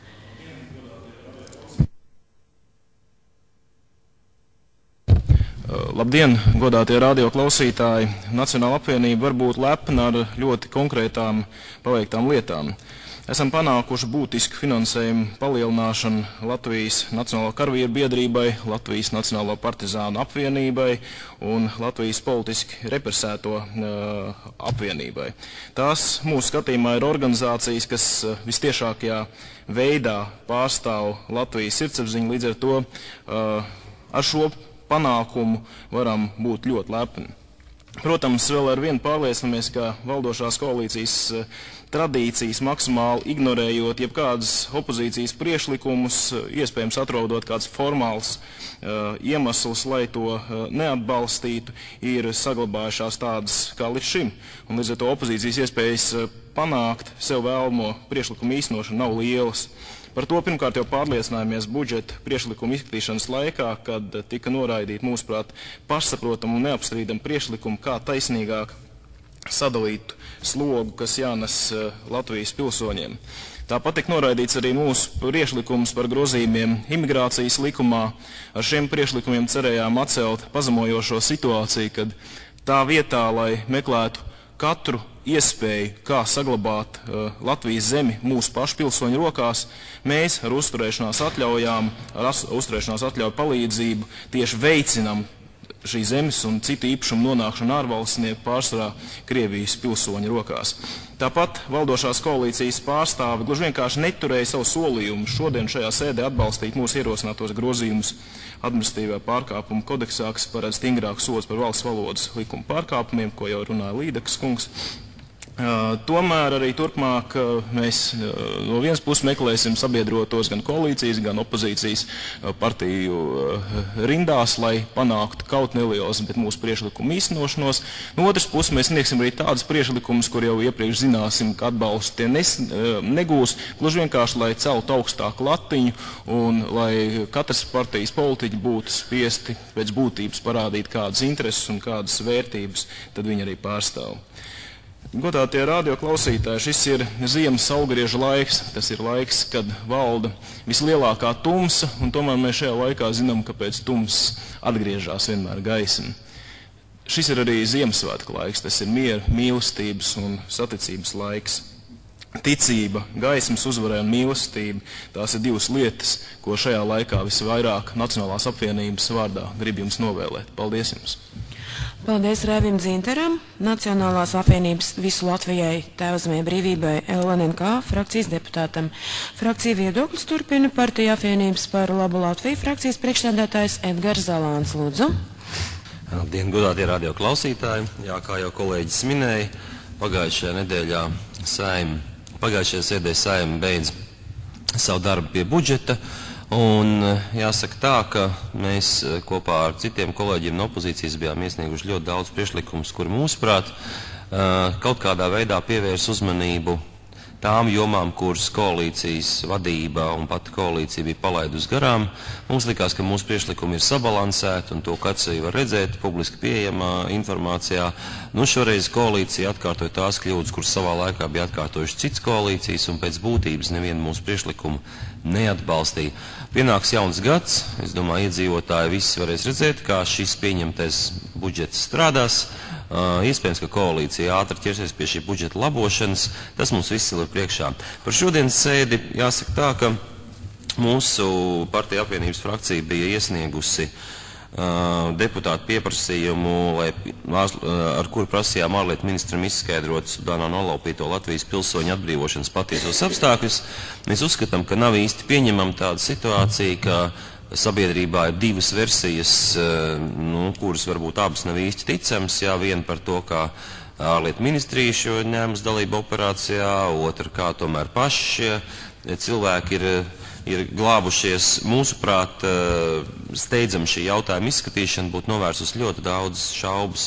Labdien, godātie radio klausītāji! Nacionāla apvienība var būt lepna ar ļoti konkrētām paveiktām lietām. Esam panākuši būtisku finansējumu palielināšanu Latvijas Nacionālo karavīru biedrībai, Latvijas Nacionālo partizānu apvienībai un Latvijas politiski represēto apvienībai. Tās mūsu skatījumā ir organizācijas, kas vistiešākajā veidā pārstāv Latvijas sirdsapziņu, līdz ar to ar šo panākumu varam būt ļoti lepni. Protams, vēl ar vienu pārliecinamies, ka valdošās koalīcijas tradīcijas maksimāli ignorējot jebkādas opozīcijas priešlikumus, iespējams atrodot kāds formāls iemesls, lai to neatbalstītu, ir saglabājušās tādas kā līdz šim. Un līdz ar to opozīcijas iespējas panākt sev vēlamo priešlikumu īstenošanu nav lielas. Par to pirmkārt jau pārliecinājāmies budžeta priešlikuma izskatīšanas laikā, kad tika noraidīti, mūsuprāt, pašsaprotamu un neapstrīdamu priešlikumu, kā taisnīgāk sadalīt slogu, kas jānes Latvijas pilsoņiem. Tāpat tika noraidīts arī mūsu priešlikums par grozījumiem imigrācijas likumā. Ar šiem priešlikumiem cerējām atcelt pazemojošo situāciju, kad tā vietā, lai meklētu katru iespēju, kā saglabāt Latvijas zemi mūsu pašu pilsoņu rokās, mēs ar uzturēšanās atļauju palīdzību tieši veicinam šī zemes un citu īpašumu nonākšanu ārvalstnieku pārsvarā Krievijas pilsoņu rokās. Tāpat valdošās koalīcijas pārstāvi gluži vienkārši neturēja savu solījumu šodien šajā sēdē atbalstīt mūsu ierosinātos grozījumus administratīvā pārkāpuma kodeksā, kas paredz stingrākus sodus par valsts valodas likuma pārkāpumiem, ko jau runāja Līdakas kungs. Tomēr arī turpmāk mēs no vienas puses meklēsim sabiedrotos gan koalīcijas, gan opozīcijas partiju rindās, lai panāktu kaut neliels, bet mūsu priešlikumu īstenošanos. No otras puses mēs sniegsim arī tādus priešlikumus, kur jau iepriekš zināsim, ka atbalstu tie negūs, gluži vienkārši, lai celtu augstāku latiņu un lai katras partijas politiķi būtu spiesti pēc būtības parādīt kādas intereses un kādas vērtības, tad viņi arī pārstāv. Godātie radio klausītāji, šis ir ziemas saulgrieža laiks. Tas ir laiks, kad valda vislielākā tumsa, un tomēr mēs šajā laikā zinām, ka pēc tumsas atgriežās vienmēr gaisma. Šis ir arī Ziemassvētku laiks, tas ir miera, mīlestības un saticības laiks. Ticība, gaismas uzvarē un mīlestība, tās ir divas lietas, ko šajā laikā visvairāk Nacionālās apvienības vārdā grib jums novēlēt. Paldies jums! Paldies Raivim Dzintaram, Nacionālās apvienības Visu Latvijai, Tēvzemei brīvībai LNNK frakcijas deputātam. Frakcija viedoklis turpina partija apvienības par labu Latviju frakcijas priekšsēdētājs Edgars Zalāns. Lūdzu. Labdien, godātie radio klausītāji. Jā, kā jau kolēģis minēja, pagājušajā sēdē Saeima beidz savu darbu pie budžeta. Un jāsaka tā, ka mēs kopā ar citiem kolēģiem no opozīcijas bijām iesnieguši ļoti daudz priekšlikumus, kuri mūsuprāt kaut kādā veidā pievērs uzmanību tām jomām, kuras koalīcijas vadība un pati koalīcija bija palaidusi garām. Mums likās, ka mūsu priekšlikumi ir sabalansēti, un to kāds arī var redzēt publiski pieejamā informācijā. Šoreiz koalīcija atkārtoja tās kļūdas, kuras savā laikā bija atkārtojuši cits koalīcijas, un pēc būtības nevienu mūsu priekšlikumu neatbalstīja. Pienāks jauns gads, es domāju, iedzīvotāji visi varēs redzēt, kā šis pieņemtais budžets strādās. Iespējams, ka koalīcija ātri ķersies pie šī budžeta labošanas. Tas mums viss ir priekšā. Par šodienas sēdi jāsaka tā, ka mūsu partija apvienības frakcija bija iesniegusi deputātu pieprasījumu, ar kuru prasījām ārlietu ministram izskaidrot Sudānā nolaupīto Latvijas pilsoņu atbrīvošanas patiesos apstākļus. Mēs uzskatām, ka nav īsti pieņemama tāda situācija, ka sabiedrībā ir divas versijas, kuras varbūt abas nav īsti ticamas. Jā, viena par to, kā ārlietu ministrija šo ņēmas dalību operācijā, otra, kā tomēr paši šie cilvēki ir glābušies. Mūsuprāt, steidzam šī jautājuma izskatīšana būtu novērsus ļoti daudz šaubas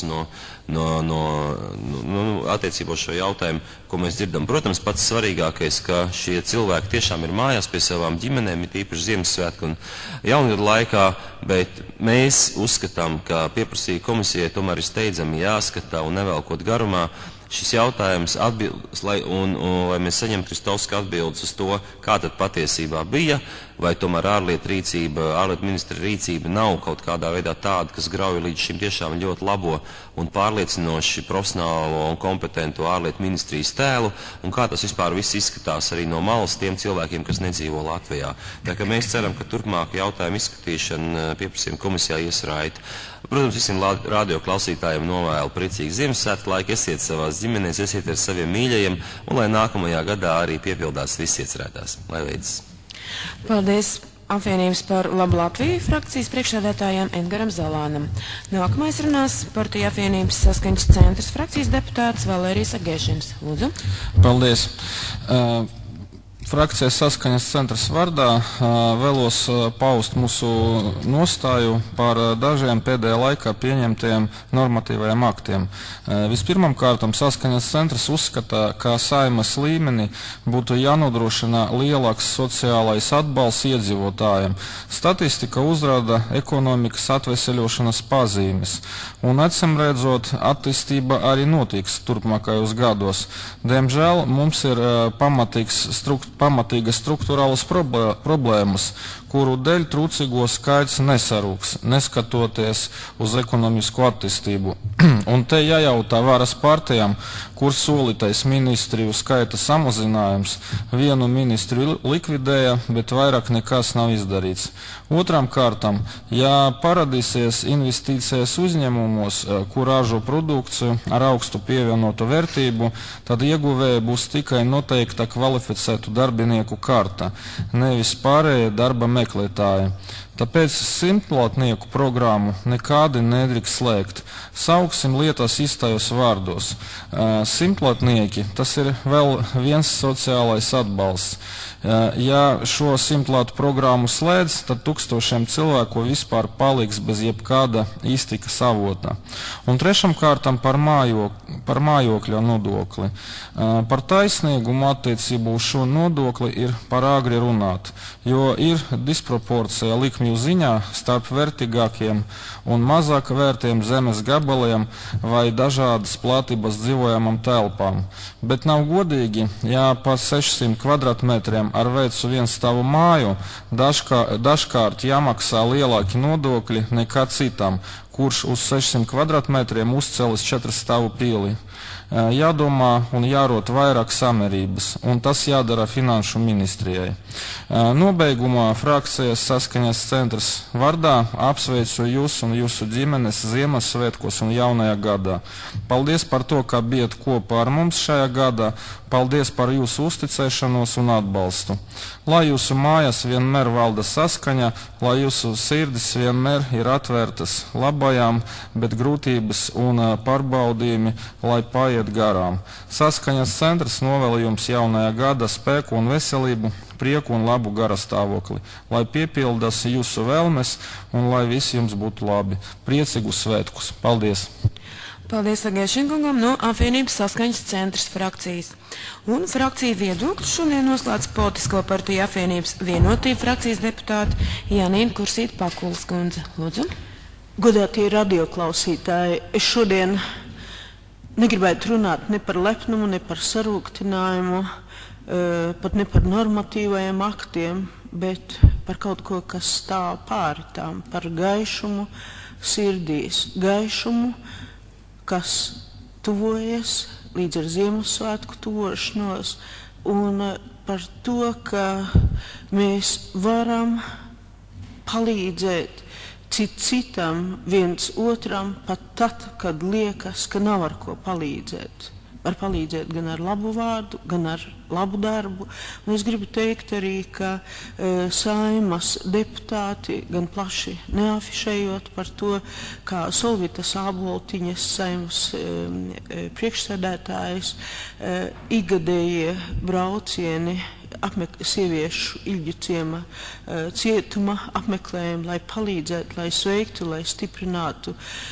attiecībā uz šo jautājumu, ko mēs dzirdam. Protams, pats svarīgākais, ka šie cilvēki tiešām ir mājās pie savām ģimenēm, ir īpaši Ziemassvētku un Jaungada laikā, bet mēs uzskatām, ka pieprasīja komisijai tomēr ir steidzami jāskatā un nevelkot garumā šis jautājums, lai mēs saņemtu Kristovska atbildes uz to, kā tad patiesībā bija, vai tomēr ārlietu ministra rīcība nav kaut kādā veidā tāda, kas grauj līdz šim tiešām ļoti labo un pārliecinoši profesionālo un kompetentu ārlietu ministrijas tēlu, un kā tas vispār viss izskatās arī no malas tiem cilvēkiem, kas nedzīvo Latvijā. Tā kā mēs ceram, ka turpmāk jautājumu izskatīšana pieprasījuma komisijā ies raiti. Protams, visiem radio klausītājiem novēlu priecīgu Ziemassvētku laiku, esiet savās ģimenēs, esiet ar saviem mīļajiem, un lai nākamajā gadā arī piepildās viss iecerētās. Lai veicas! Paldies apvienības par labu Latviju frakcijas priekšsēdētājiem Edgaram Zalānam. Nākamais runās partija apvienības Saskaņas centrs frakcijas deputāts Valērijas Agēšins. Lūdzu. Paldies. Frakcijas Saskaņas centrs vārdā vēlos paust mūsu nostāju par dažiem pēdējā laikā pieņemtiem normatīvajiem aktiem. Vispirmām kārtām Saskaņas centrs uzskata, ka Saeimas līmenī būtu jānodrošina lielāks sociālais atbalsts iedzīvotājiem. Statistika uzrāda ekonomikas atveseļošanas pazīmes, un acīmredzot, attīstība arī notiks turpmākajos gados. Diemžēl mums ir pamatīgas struktūrālas problēmas, kuru dēļ trūcīgo skaits nesarūks, neskatoties uz ekonomisko attīstību. Un te jājautā varas partijām, kur solītais ministriju skaita samazinājums, vienu ministriju likvidēja, bet vairāk nekas nav izdarīts. Otram kārtam, ja paradīsies investīcijas uzņēmumos, kur ražo produkciju ar augstu pievienotu vērtību, tad ieguvēja būs tikai noteikta kvalificētu darbinieku karta, nevis pārējie darba meklētāji. Tāpēc simtplatnieku programmu nekādi nedrīkst slēgt. Sauksim lietas īstajos vārdos. Simtplatnieki, tas ir vēl viens sociālais atbalsts. Ja šo simtplatu programmu slēdz, tad tūkstošiem cilvēku vispār paliks bez jebkāda iztikas avota. Un trešam kārtam par mājokļa nodokli. Par taisnīgumu attiecību uz šo nodokli ir par āgri runāt, jo ir disproporcija likmju ziņā starp vērtīgākiem un mazāk vērtiem zemes gabaliem vai dažādas platības dzīvojamam telpām. Bet nav godīgi, ja pa 600 kvadratmetriem ar veicu vienstāvu māju dažkārt jāmaksā lielāki nodokļi nekā citam, kurš uz 600 kvadratmetriem uzcelis 4 stāvu pili. Jādomā un jārot vairāk samērības, un tas jādara Finanšu ministrijai. Nobeigumā frakcijas Saskaņas centrs vārdā apsveicu jūs un jūsu ģimenes Ziemassvētkos un jaunajā gadā. Paldies par to, ka bijat kopā ar mums šajā gadā. Paldies par jūsu uzticēšanos un atbalstu. Lai jūsu mājas vienmēr valda saskaņa, lai jūsu sirdis vienmēr ir atvērtas labajām, bet grūtības un pārbaudījumi, lai paiet garām. Saskaņas centrs novēl jums jaunajā gada spēku un veselību, prieku un labu gara stāvokli, lai piepildas jūsu vēlmes un lai visi jums būtu labi. Priecīgus svētkus. Paldies! Paldies Agēšinkungam no apvienības Saskaņas centrs frakcijas. Un frakcija viedokļu šodien noslēdz politisko partiju apvienības Vienotība frakcijas deputāti Janīna Kursīta Pakulas kundze. Lūdzu. Godātie radioklausītāji, es šodien negribētu runāt ne par lepnumu, ne par sarūktinājumu, pat ne par normatīvajiem aktiem, bet par kaut ko, kas stāv pāri tām, par gaišumu sirdīs, gaišumu, kas tuvojas līdz ar Ziemassvētku tuvošanos, un par to, ka mēs varam palīdzēt citam viens otram pat tad, kad liekas, ka nav ar ko palīdzēt. Var palīdzēt gan ar labu vārdu, gan ar labu darbu. Un es gribu teikt arī, ka Saeimas deputāti gan plaši neafišējot par to, kā Solvitas Āboltiņas Saeimas priekšsēdētājas ikgadējie braucieni sieviešu Ilģu ciema cietuma apmeklējumi, lai palīdzētu, lai sveiktu, lai stiprinātu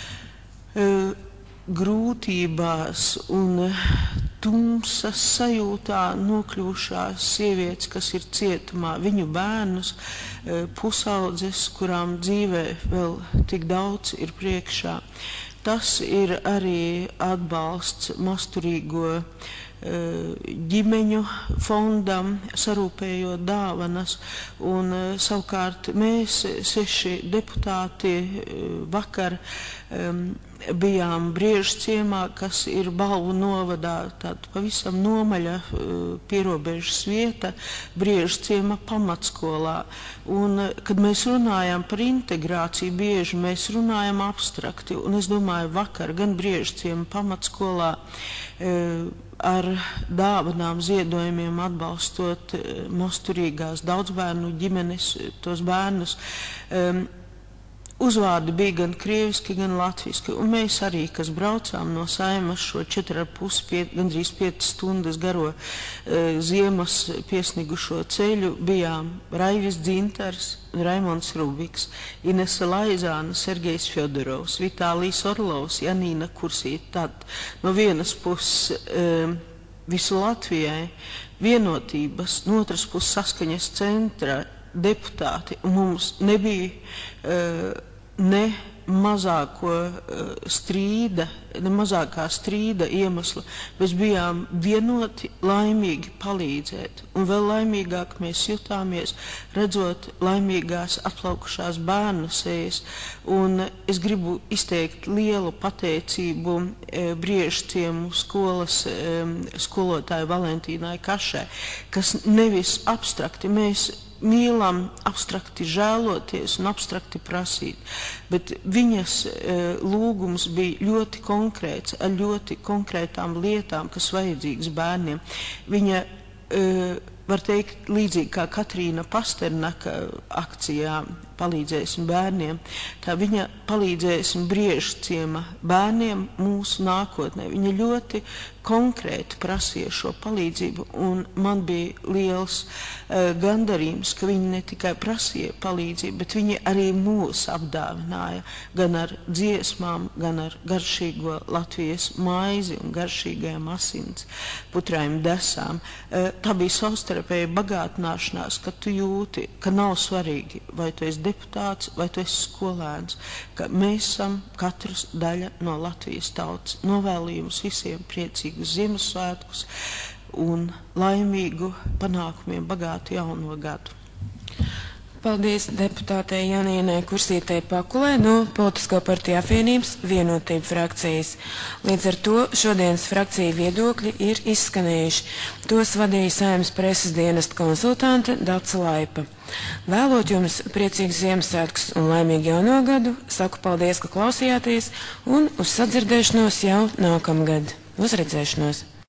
grūtībās un tumsas sajūtā nokļūšās sievietes, kas ir cietumā, viņu bērnus, pusaudzes, kurām dzīvē vēl tik daudz ir priekšā. Tas ir arī atbalsts masturīgo ģimeņu fondam, sarūpējot dāvanas, un savukārt mēs 6 deputāti vakar bijām Briežciemā, kas ir Balvu novadā, tāda pavisam nomaļa pierobežas vieta, Briežciema pamatskolā. Un, kad mēs runājam par integrāciju, bieži mēs runājam abstrakti, un es domāju, vakar gan Briežciema pamatskolā ar dāvanām, ziedojumiem atbalstot masturīgās daudzbērnu ģimenes, tos bērnus, uzvārdi bija gan krieviski, gan latviski, un mēs arī, kas braucām no Saeimas šo 4,5, gandrīz 5 stundas garo ziemas piesnigušo ceļu, bijām Raivis Dzintars, Raimonds Rubiks, Inese Laizāna, Sergejs Fjodorovs, Vitālijs Orlovs, Janīna Kursīta. Tad no vienas puses visu Latvijai vienotības, no otras puses Saskaņas centra deputāti, un mums nebija ne mazākā strīda iemeslu. Mēs bijām vienoti, laimīgi palīdzēt, un vēl laimīgāk mēs jutāmies, redzot laimīgās atplaukušās bērnu sejas. Un es gribu izteikt lielu pateicību Briežciemu skolas skolotāju Valentīnai Kašai, kas nevis abstrakti mēs mīlam abstrakti žēloties un abstrakti prasīt, bet viņas lūgums bija ļoti konkrēts, ar ļoti konkrētām lietām, kas vajadzīgas bērniem. Viņa, var teikt, līdzīgi kā Katrīna Pasternaka akcijā Palīdzēsim bērniem, tā viņa palīdzēsim Briežciema bērniem mūsu nākotnē. Viņa ļoti konkrēti prasīja šo palīdzību, un man bija liels gandarījums, ka viņi ne tikai prasīja palīdzību, bet viņi arī mūs apdāvināja gan ar dziesmām, gan ar garšīgo Latvijas maizi un garšīgajām asins putrājiem desām. Tā bija savstarpēja bagātināšanās, ka tu jūti, ka nav svarīgi, vai tu esi deputāts, vai tu esi skolēns, ka mēs esam katrs daļa no Latvijas tautas. Novēlījumus visiem priecīgus Ziemassvētkus un laimīgu panākumiem bagātu jauno gadu. Paldies deputātei Janīnai Kursītei Pakulē no Politisko partiju apvienības Vienotība frakcijas. Līdz ar to šodienas frakcija viedokļi ir izskanējuši. Tos vadīja Saeimas preses dienesta konsultante Dace Laipa. Vēlot jums priecīgus Ziemassvētkus un laimīgu jauno gadu, saku paldies, ka klausījāties, un uz sadzirdēšanos jau nākamgad. Uz redzēšanos!